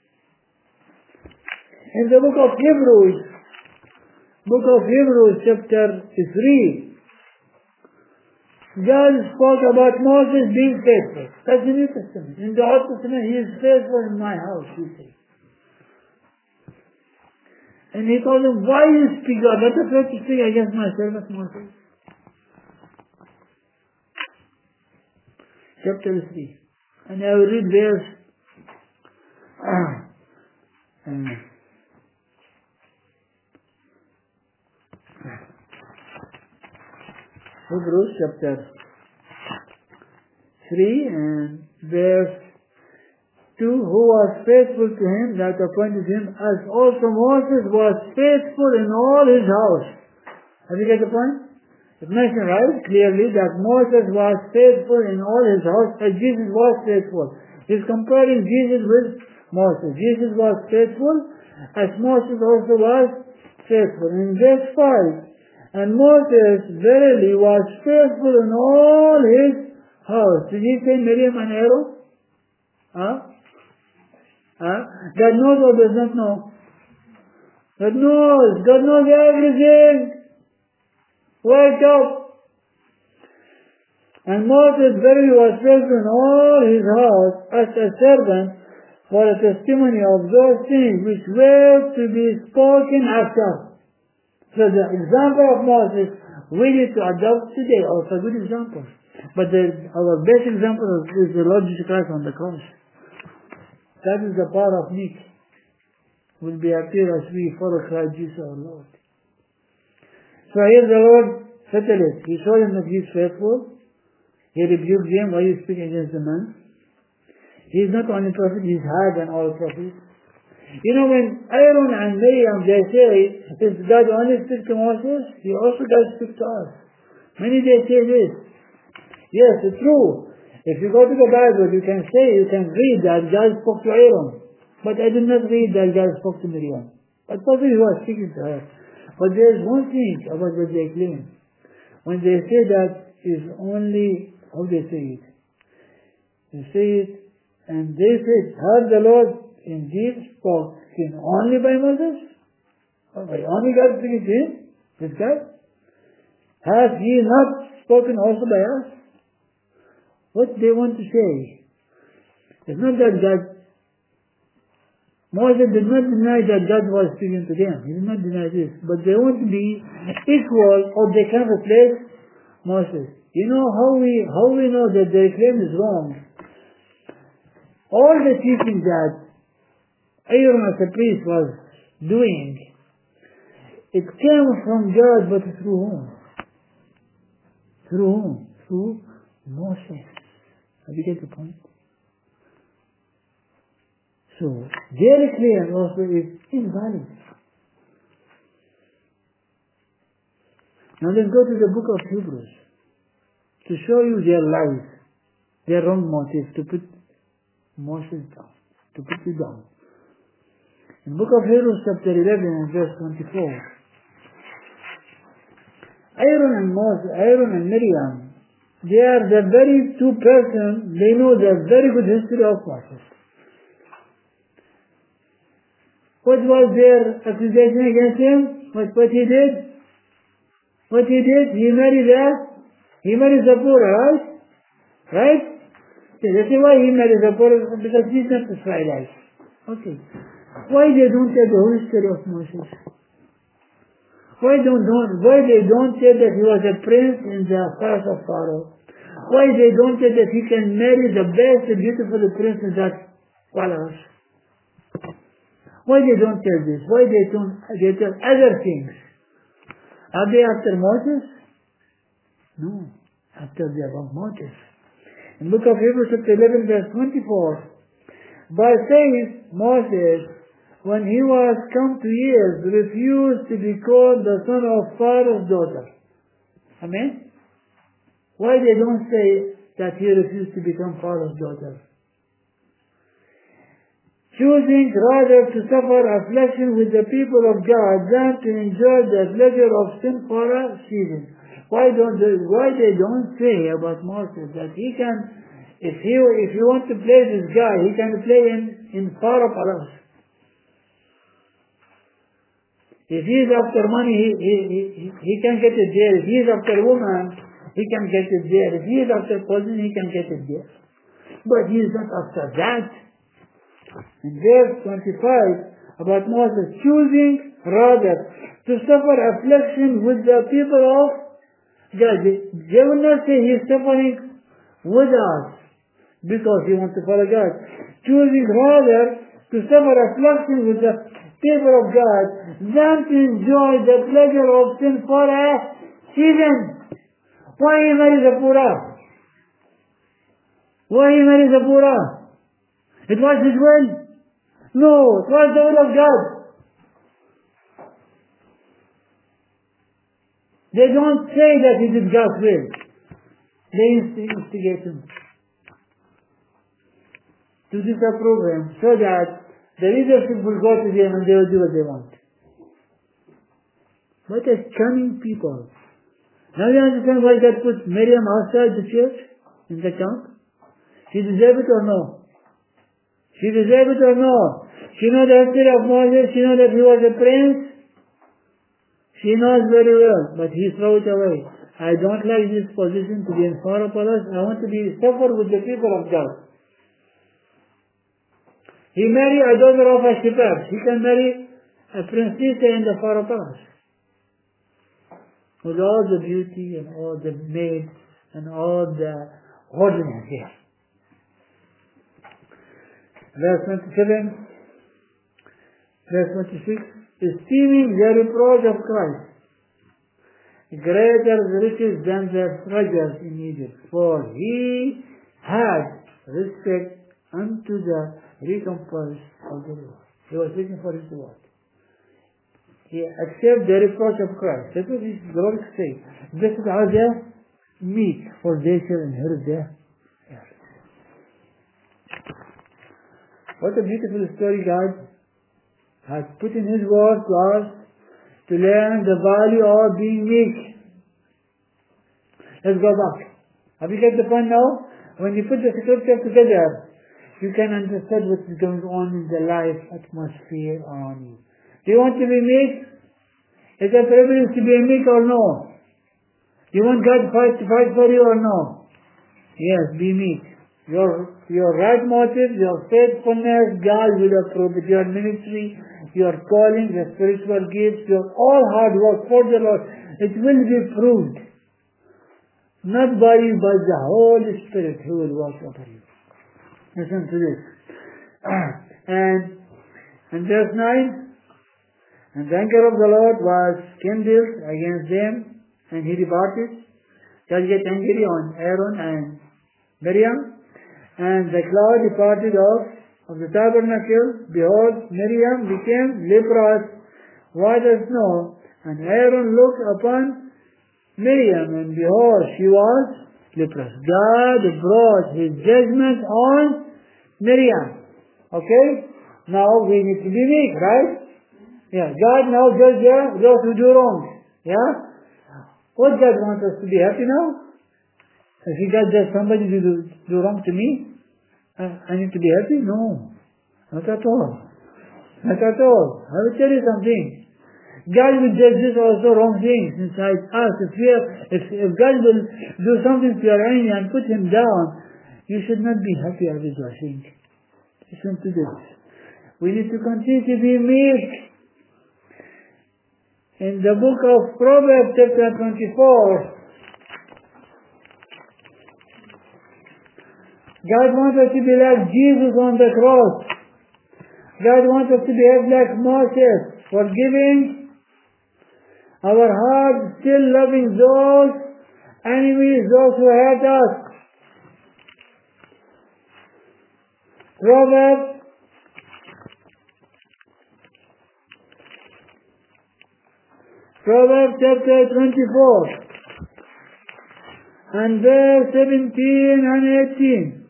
In the book of Hebrews, book of Hebrews chapter three, God spoke about Moses being faithful. That's the New Testament. In the Old Testament, he is faithful in my house, he says. And he told him, why you speak God? Let us not speak against my servant Moses. Chapter three. And I will read verse uh, uh, Hebrews chapter three and verse two, who was faithful to him that appointed him, as also Moses was faithful in all his house. Have you got the point? It mentioned right clearly that Moses was faithful in all his house as Jesus was faithful. He's comparing Jesus with Moses. Jesus was faithful as Moses also was faithful. In verse five, and Moses verily was faithful in all his house. Did he say Miriam and Aaron? Huh? Huh? God knows or does not know? God knows. God knows everything. Wake up! And Moses verily was faithful in all his house as a servant for a testimony of those things which were to be spoken after. So the example of Moses we need to adopt today, also a good example. But the, our best example is the Lord Jesus Christ on the cross. That is the power of Nick. Will be appear as we follow Christ Jesus our Lord. So here the Lord settled it. He showed him that he is faithful. He rebuked him, why you speak against the man? He is not only prophet, he is higher than all prophets. You know, when Aaron and Miriam, they say, is God only speak to Moses? He also does speak to us. Many they say this. Yes, it's true. If you go to the Bible, you can say, you can read that God spoke to Aaron. But I did not read that God spoke to Miriam. But probably he was speaking to her. But there is one thing about what they claim. When they say that is only, how they say it? They say it, and they say, had the Lord indeed spoken only by Moses? Or by only God speaking to him? With God? Has he not spoken also by us? What they want to say? It's not that God Moses did not deny that God was speaking to them. He did not deny this. But they want to be equal or they can replace Moses. You know how we how we know that their claim is wrong? All the teaching that Aaron as a priest was doing, it came from God, but through whom? Through whom? Through Moses. Have you get the point? So, their claim also is invalid. Now let's go to the book of Hebrews to show you their lies, their wrong motives, to put Moses down, to put you down. In the book of Hebrews chapter eleven and verse twenty-four, Aaron and Moses, Aaron and Miriam, they are the very two persons, they know the very good history of Moses. What was their accusation against him? What, what he did? What he did? He married a, he married Zipporah, right? Right? Okay, that's why he married Zipporah, because he's not Israelite. Okay. Why they don't tell the whole history of Moses? Why don't, don't why they don't tell that he was a prince in the palace of Pharaoh? Why they don't tell that he can marry the best and beautiful prince in that palace? Why they don't tell this? Why they don't they tell other things? Are they after Moses? No, after their wrong motives. In the book of Hebrews chapter eleven verse twenty-four, by faith Moses, when he was come to years, refused to be called the son of Pharaoh's daughter. Amen? Why they don't say that he refused to become Pharaoh's daughter? Choosing rather to suffer affliction with the people of God than to enjoy the pleasure of sin for a season. Why don't they, why they don't say about Moses that he can, if he if he wants to play this guy, he can play in in Pharaoh palace. If he is after money, he he he, he can get it there. If he is after woman, he can get it there. If he is after position, he can get it there. But he is not after that. In verse twenty-five, about Moses choosing rather to suffer affliction with the people of God. They will not say he is suffering with us because he wants to follow God. Choosing rather to suffer affliction with the people of God than to enjoy the pleasure of sin for a season. Why he married Zipporah? Why he married Zipporah? It was his will? No, it was the will of God. They don't say that it is God's will. They instigate him to disapprove him so that the leadership will go to them and they will do what they want. What a cunning people. Now you understand why God put Miriam outside the church in the camp? She deserved it or no? She deserved it or no? She knows the history of Moses. She knows that he was a prince. She knows very well, but he threw it away. I don't like this position to be in Pharaoh's palace. I want to be suffer with the people of God. He married a daughter of a shepherd. He can marry a princess in the Pharaoh palace. With all the beauty and all the maids and all the holiness here. Verse twenty-seven, verse twenty-six, esteeming the reproach of Christ greater riches than the treasures in Egypt, for he had respect unto the recompense of the Lord. He was looking for his reward. He accepted the reproach of Christ. That's what his glory says. Blessed are the meek, for they shall inherit the earth. What a beautiful story God has put in his word to us to learn the value of being meek. Let's go back. Have you got the point now? When you put the scripture together, you can understand what is going on in the life atmosphere around you. Do you want to be meek? Is it a privilege to be meek or no? Do you want God to fight, to fight for you or no? Yes, be meek. Your, your right motive, your faithfulness, God will approve it. Your ministry, your calling, your spiritual gifts, your all hard work for the Lord, it will be proved. Not by you, but the Holy Spirit who will work over you. Listen to this. And in verse nine, and the anger of the Lord was kindled against them, and he departed. God get angry on Aaron and Miriam, and the cloud departed off of the tabernacle. Behold, Miriam became leprous, white as snow, and Aaron looked upon Miriam, and behold, she was leprous. God brought his judgment on Miriam. Okay? Now we need to be meek, right? Yeah. God now judges those who do wrong. Yeah? What God wants us to be happy now? If he God does somebody to do, do wrong to me, I, I need to be happy? No. Not at all. Not at all. I will tell you something. God will judge this also wrong things inside us. If, we are, if, if God will do something to your enemy and put him down, you should not be happy or rejoicing. Listen to this. We need to continue to be meek. In the book of Proverbs chapter twenty-four, God wants us to be like Jesus on the cross. God wants us to behave like Moses, forgiving our hearts, still loving those enemies, those who hurt us. Proverbs Proverbs chapter twenty-four and verse seventeen and eighteen.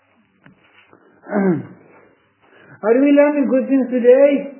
Are we learning good things today?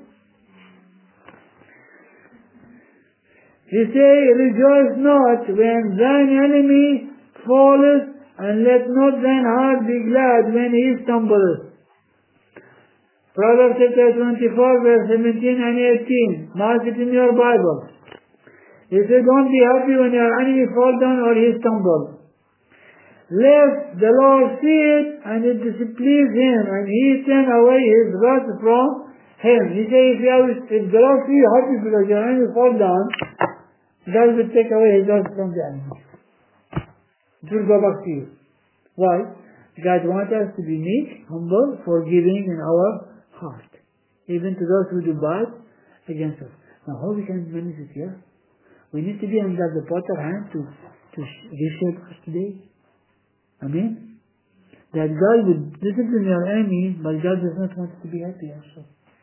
He say, rejoice not when thine enemy falleth, and let not thine heart be glad when he stumbleth. Proverbs chapter twenty-four, verse seventeen and eighteen. Mark it in your Bible. He said, don't be happy when your enemy falls down or he stumbles. Lest the Lord see it, and it displease him, and he turn away his wrath from him. He said, if, you have, if the Lord see you happy because your enemy falls down, God will take away his wrath from the enemy. It will go back to you. Why? God wants us to be meek, humble, forgiving in our heart, even to those who do bad against us. Now, how we can manage it here? We need to be under the potter hand to, to to reshape us today? Amen? That God will discipline your enemy, but God does not want us to be happy also.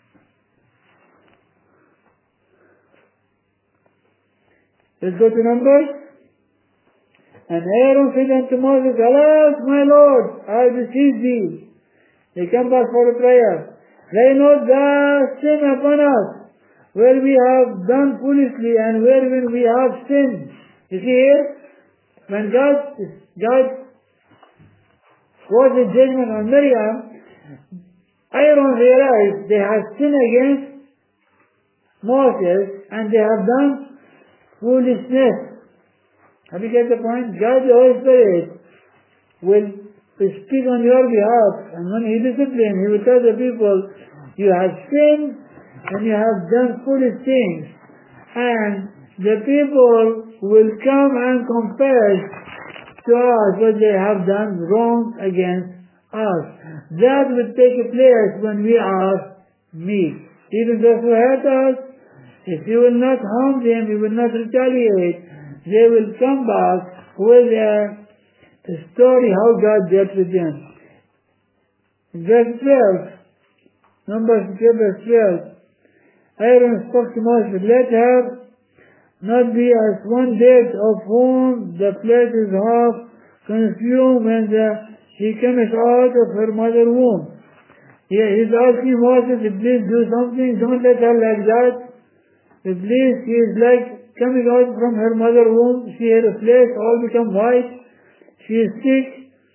Let's go to Numbers. And Aaron said unto Moses, Alas, my Lord, I beseech thee. They come back for a prayer. Lay not thy sin upon us, where we have done foolishly and wherein we have sinned. You see here, when God, God was the judgment on Miriam, Aaron realized they have sinned against Moses and they have done foolishness. Have you get the point? God, the Holy Spirit, will speak on your behalf, and when He disciplines, He will tell the people, you have sinned and you have done foolish things, and the people will come and confess to us what they have done wrong against us. That will take place when we are meek. Even those who hurt us, if you will not harm them, you will not retaliate, they will come back with their the story how God dealt with them. In verse twelve, Numbers verse twelve, Aaron spoke to Moses, let her not be as one dead of whom the flesh is half consumed when the, he cometh out of her mother womb. Yeah, he's asking Moses to please do something, don't let her like that. Please, she is like coming out from her mother womb, she had a flesh all become white, she is sick.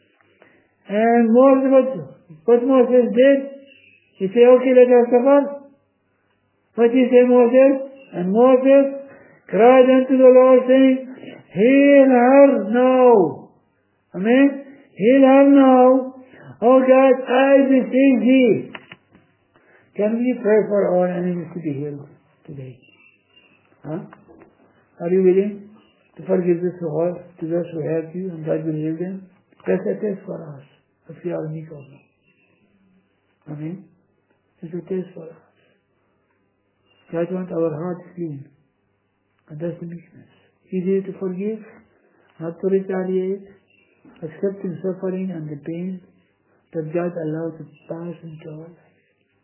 And Moses, what, what Moses did, he said, okay, let her suffer. What he said, Moses? And Moses cried unto the Lord, saying, heal her now. Amen? Heal her now. Oh God, I beseech thee. Can we pray for our enemies to be healed today? Huh? Are you willing to forgive this to all, to those who hurt you, and God will heal them? That's a test for us, if we are meek or not. Amen? It's a test for us. God wants our hearts clean. And that's the meekness. Easier to forgive, not to retaliate, accepting suffering and the pain that God allows to pass into our life.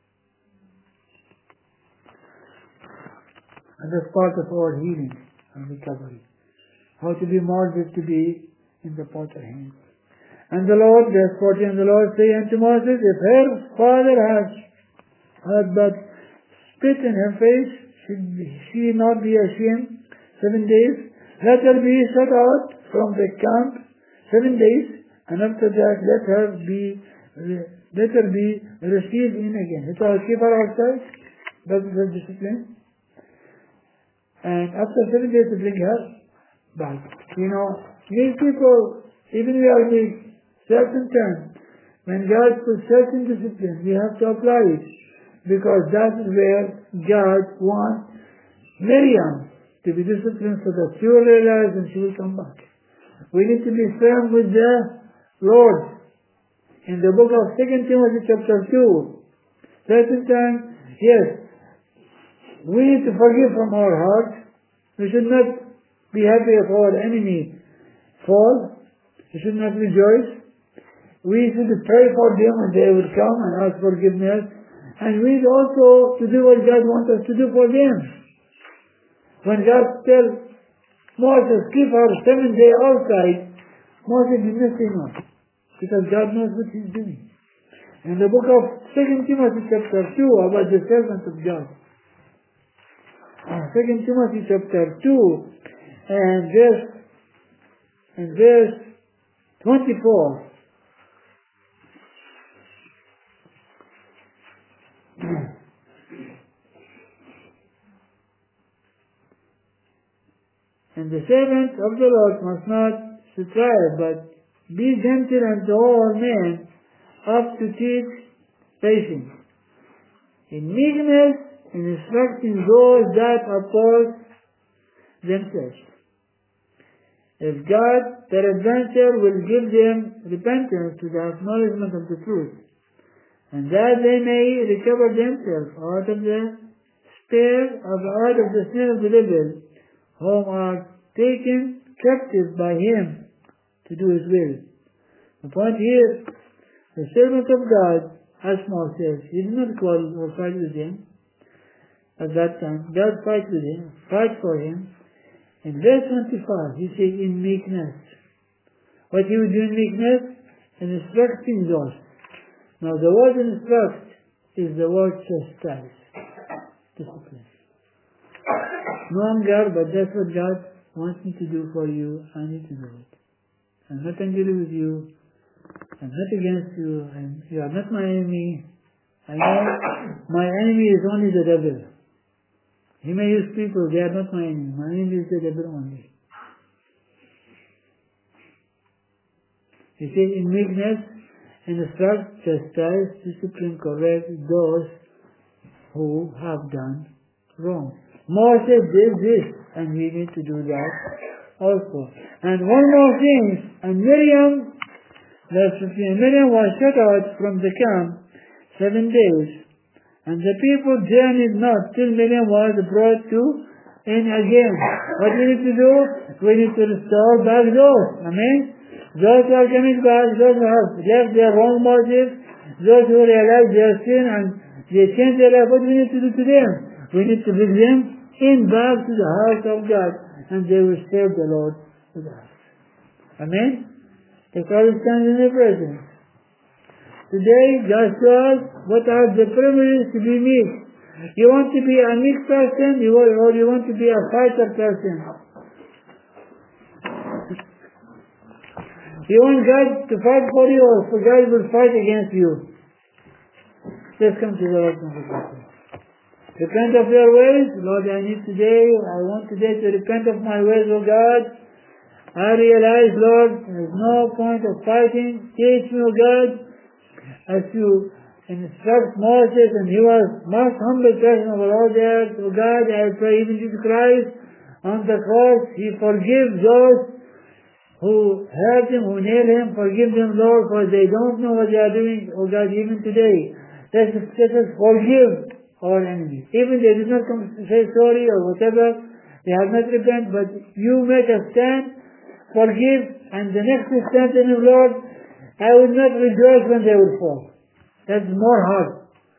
And that's part of our healing and recovery. How to be molded to be in the potter's hand. And the Lord, verse forty, and the Lord say unto Moses, if her father has had but spit in her face, should she not be ashamed seven days? Let her be shut out from the camp seven days, and after that let her be let her be received in again. Let her keep her outside. That is her discipline. And after seven days to bring her back. You know, these people, even we are in certain time, when God puts certain discipline, we have to apply it. Because that is where God wants Miriam to be disciplined so that she will realize and she will come back. We need to be firm with the Lord. In the book of Second Timothy chapter two, certain time, yes, we need to forgive from our heart. We should not be happy if our enemy fall. We should not rejoice. We should pray for them when they will come and ask forgiveness. And we need also to do what God wants us to do for them. When God tells Moses, keep her seven days outside, Moses did not say no, because God knows what He's doing. In the book of Second Timothy chapter two, about the servant of God. Second Timothy chapter two, and verse, and verse twenty-four. And the servant of the Lord must not strive, but be gentle unto all men, up to teach patience. In meekness, in instructing those that oppose themselves. If God, peradventure, will give them repentance to the acknowledgement of the truth, and that they may recover themselves out of the snare of out of the snare of the devil, whom are taken instructed by Him to do His will. The point here, the servant of God, as Moses, he did not call or fight with him at that time. God fight with him, fight for him. In verse twenty-five, he says, in meekness. What he would do in meekness? In instructing those. Now the word instruct is the word chastise. Discipline. No anger, but that's what God wants me to do for you. I need to do it. I'm not angry with you. I'm not against you. I'm, you are not my enemy. I know my enemy is only the devil. He may use people, they are not my enemy. My enemy is the devil only. He says, in meekness, instruct, chastise, discipline, correct those who have done wrong. Moses did this, and we need to do that also. And one more thing, and Miriam, verse fifteen, Miriam was shut out from the camp seven days, and the people journeyed not till Miriam was brought to in again. What do we need to do? We need to restore back those. Amen? Those who are coming back, those who have left their wrong motives, those who realize their sin and they change their life, what do we need to do to them? We need to bring them in back to the house of God, and they will serve the Lord with us. Amen? The Christ stands in the presence. Today, God shows what are the privileges to be meek. You want to be a meek person, you want, or you want to be a fighter person. You want God to fight for you, or for God will fight against you. Let's come to the Lord and repent. Repent of your ways. Lord, I need today, I want today to repent of my ways, O God. I realize, Lord, there is no point of fighting. Teach me, O God, as you instruct Moses, and he was most humble person of all there. O God, I pray even Jesus Christ on the cross, He forgives those who hurt Him, who nail Him. Forgive them, Lord, for they don't know what they are doing. O God, even today, let us, let us forgive our enemies. Even they did not come to say sorry or whatever, they have not repented, but you make us stand, forgive, and the next sentence of Lord, I will not rejoice when they will fall. That's more hard.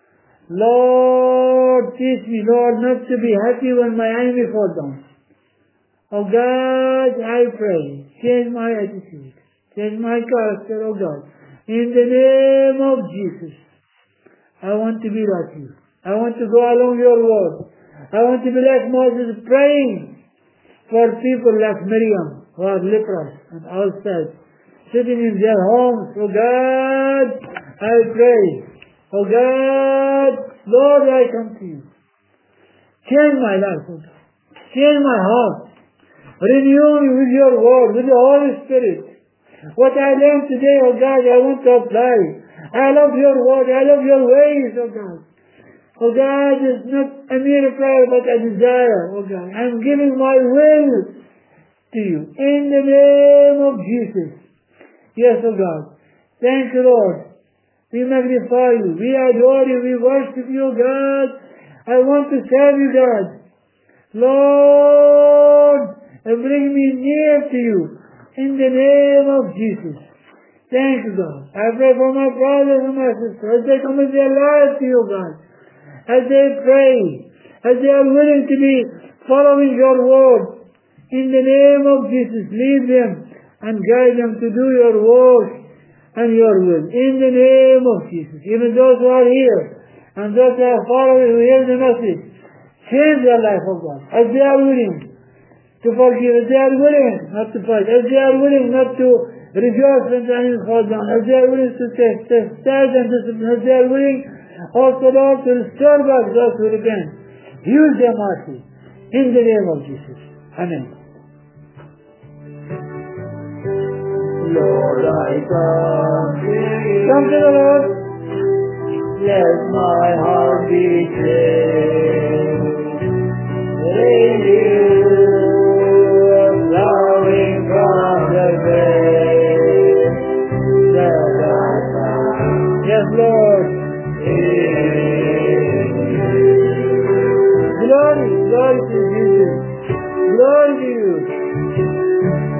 Lord, teach me, Lord, not to be happy when my enemy falls down. Oh God, I pray, change my attitude, change my character, oh God. In the name of Jesus, I want to be like you. I want to go along your word. I want to be like Moses, praying for people like Miriam, who are leprous and outside, sitting in their homes. Oh God, I pray. Oh God, Lord, I come to you. Change my life, oh God. Change my heart. Renew me with your word, with the Holy Spirit. What I learned today, oh God, I want to apply. I love your word. I love your ways, oh God. Oh God, it's not a mere prayer, but a desire, oh God. I'm giving my will to you. In the name of Jesus. Yes, oh God. Thank you, Lord. We magnify you. We adore you. We worship you, God. I want to serve you, God. Lord, bring me near to you. In the name of Jesus. Thank you, God. I pray for my brothers and my sisters as they commit their lives to you, God. As they pray, as they are willing to be following your word. In the name of Jesus, lead them and guide them to do your work and your will. In the name of Jesus. Even those who are here and those who are following, who hear the message, change their life, oh God. As they are willing to forgive, as they are willing not to fight, as they are willing not to rejoice when the enemy falls down, as they are willing to chastise and discipline, as they are willing also, Lord, to restore back those who repent. Use their mercy in the name of Jesus. Amen. Lord, I come to you. Come to the Lord. Let my heart be changed. In you, flowing from the grave, that I found. Yes, Lord. Glory, glory to Jesus. Glory to you.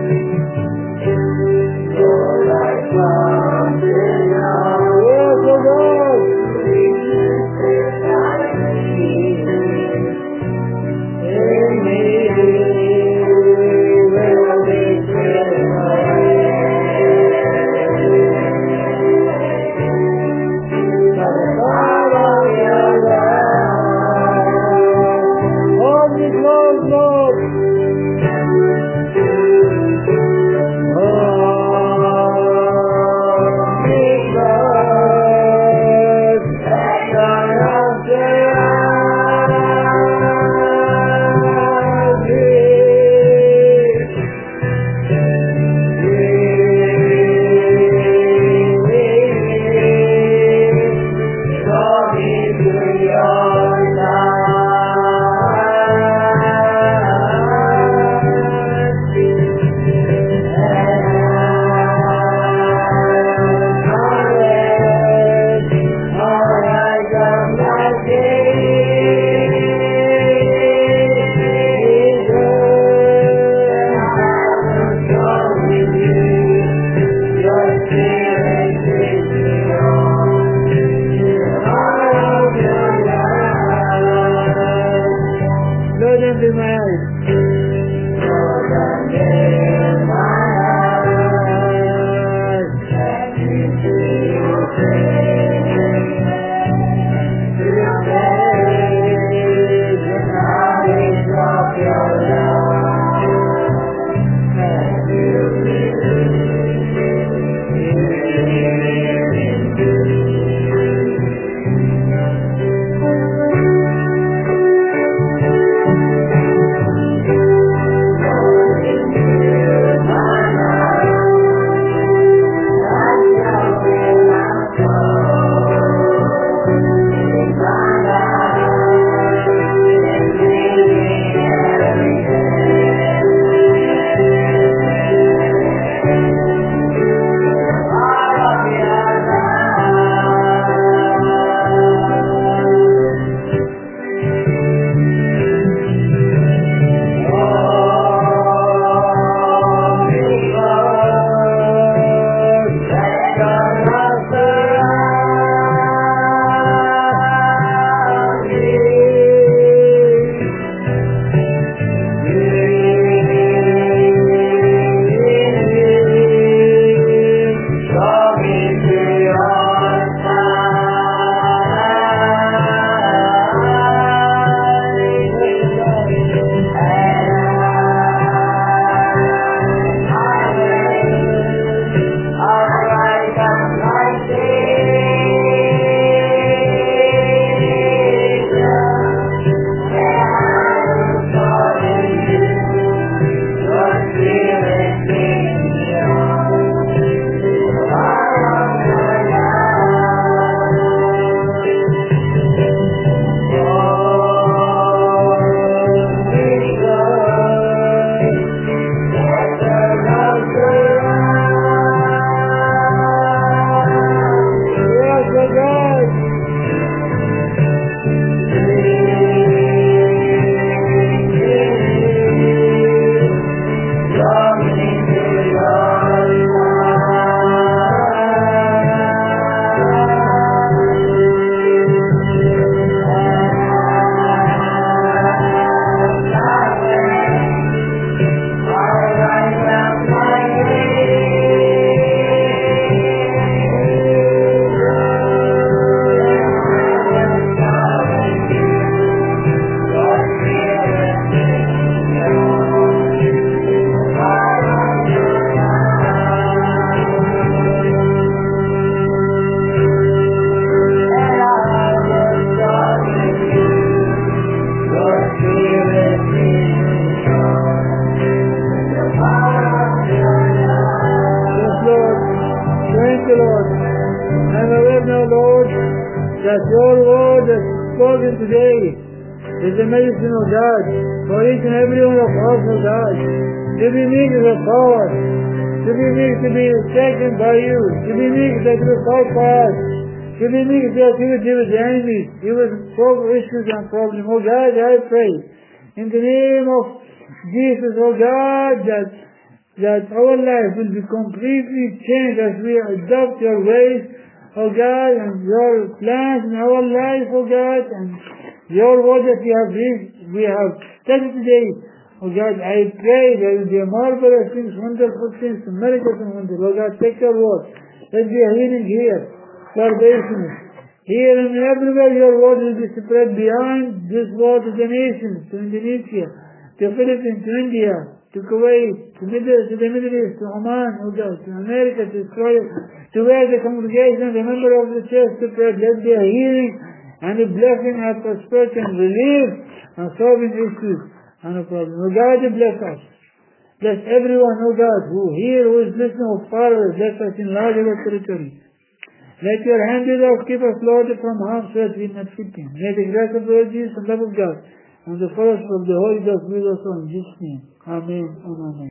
that your word is spoken today is the medicine of God for each and every one of us, O God, to be meek as a power, to be meek to be taken by you, to be meek that you fight for us, to be meek that you would deal with the enemies, you would solve issues and problems. O God, I pray in the name of Jesus, O God, that that our life will be completely changed as we adopt your ways, O God, and your plans in our life, O God, and your word that we have read, we have studied today. O God, I pray there will be a marvelous things, wonderful things, miracles and wonders. O God, take your word. Let there be a healing here, salvation. Here and everywhere your word will be spread beyond this world to the nations, to Indonesia, to Philippines, to India, to Kuwait, to, Middle, to the Middle East, to Oman, O God, to America, to Israel, to where the congregation, the member of the church to pray. Let there be healing and a blessing and prosperity and relief and solving issues and a problem. O God, bless us. Bless everyone, O God, who here, who is listening, who far away, bless us in large our territory. Let your hand with us, keep us, Lord, from harm so that we not fit him. May the grace of the Lord Jesus and love of God and the fellowship of the Holy Ghost be with us all in Jesus' name. Amen and amen.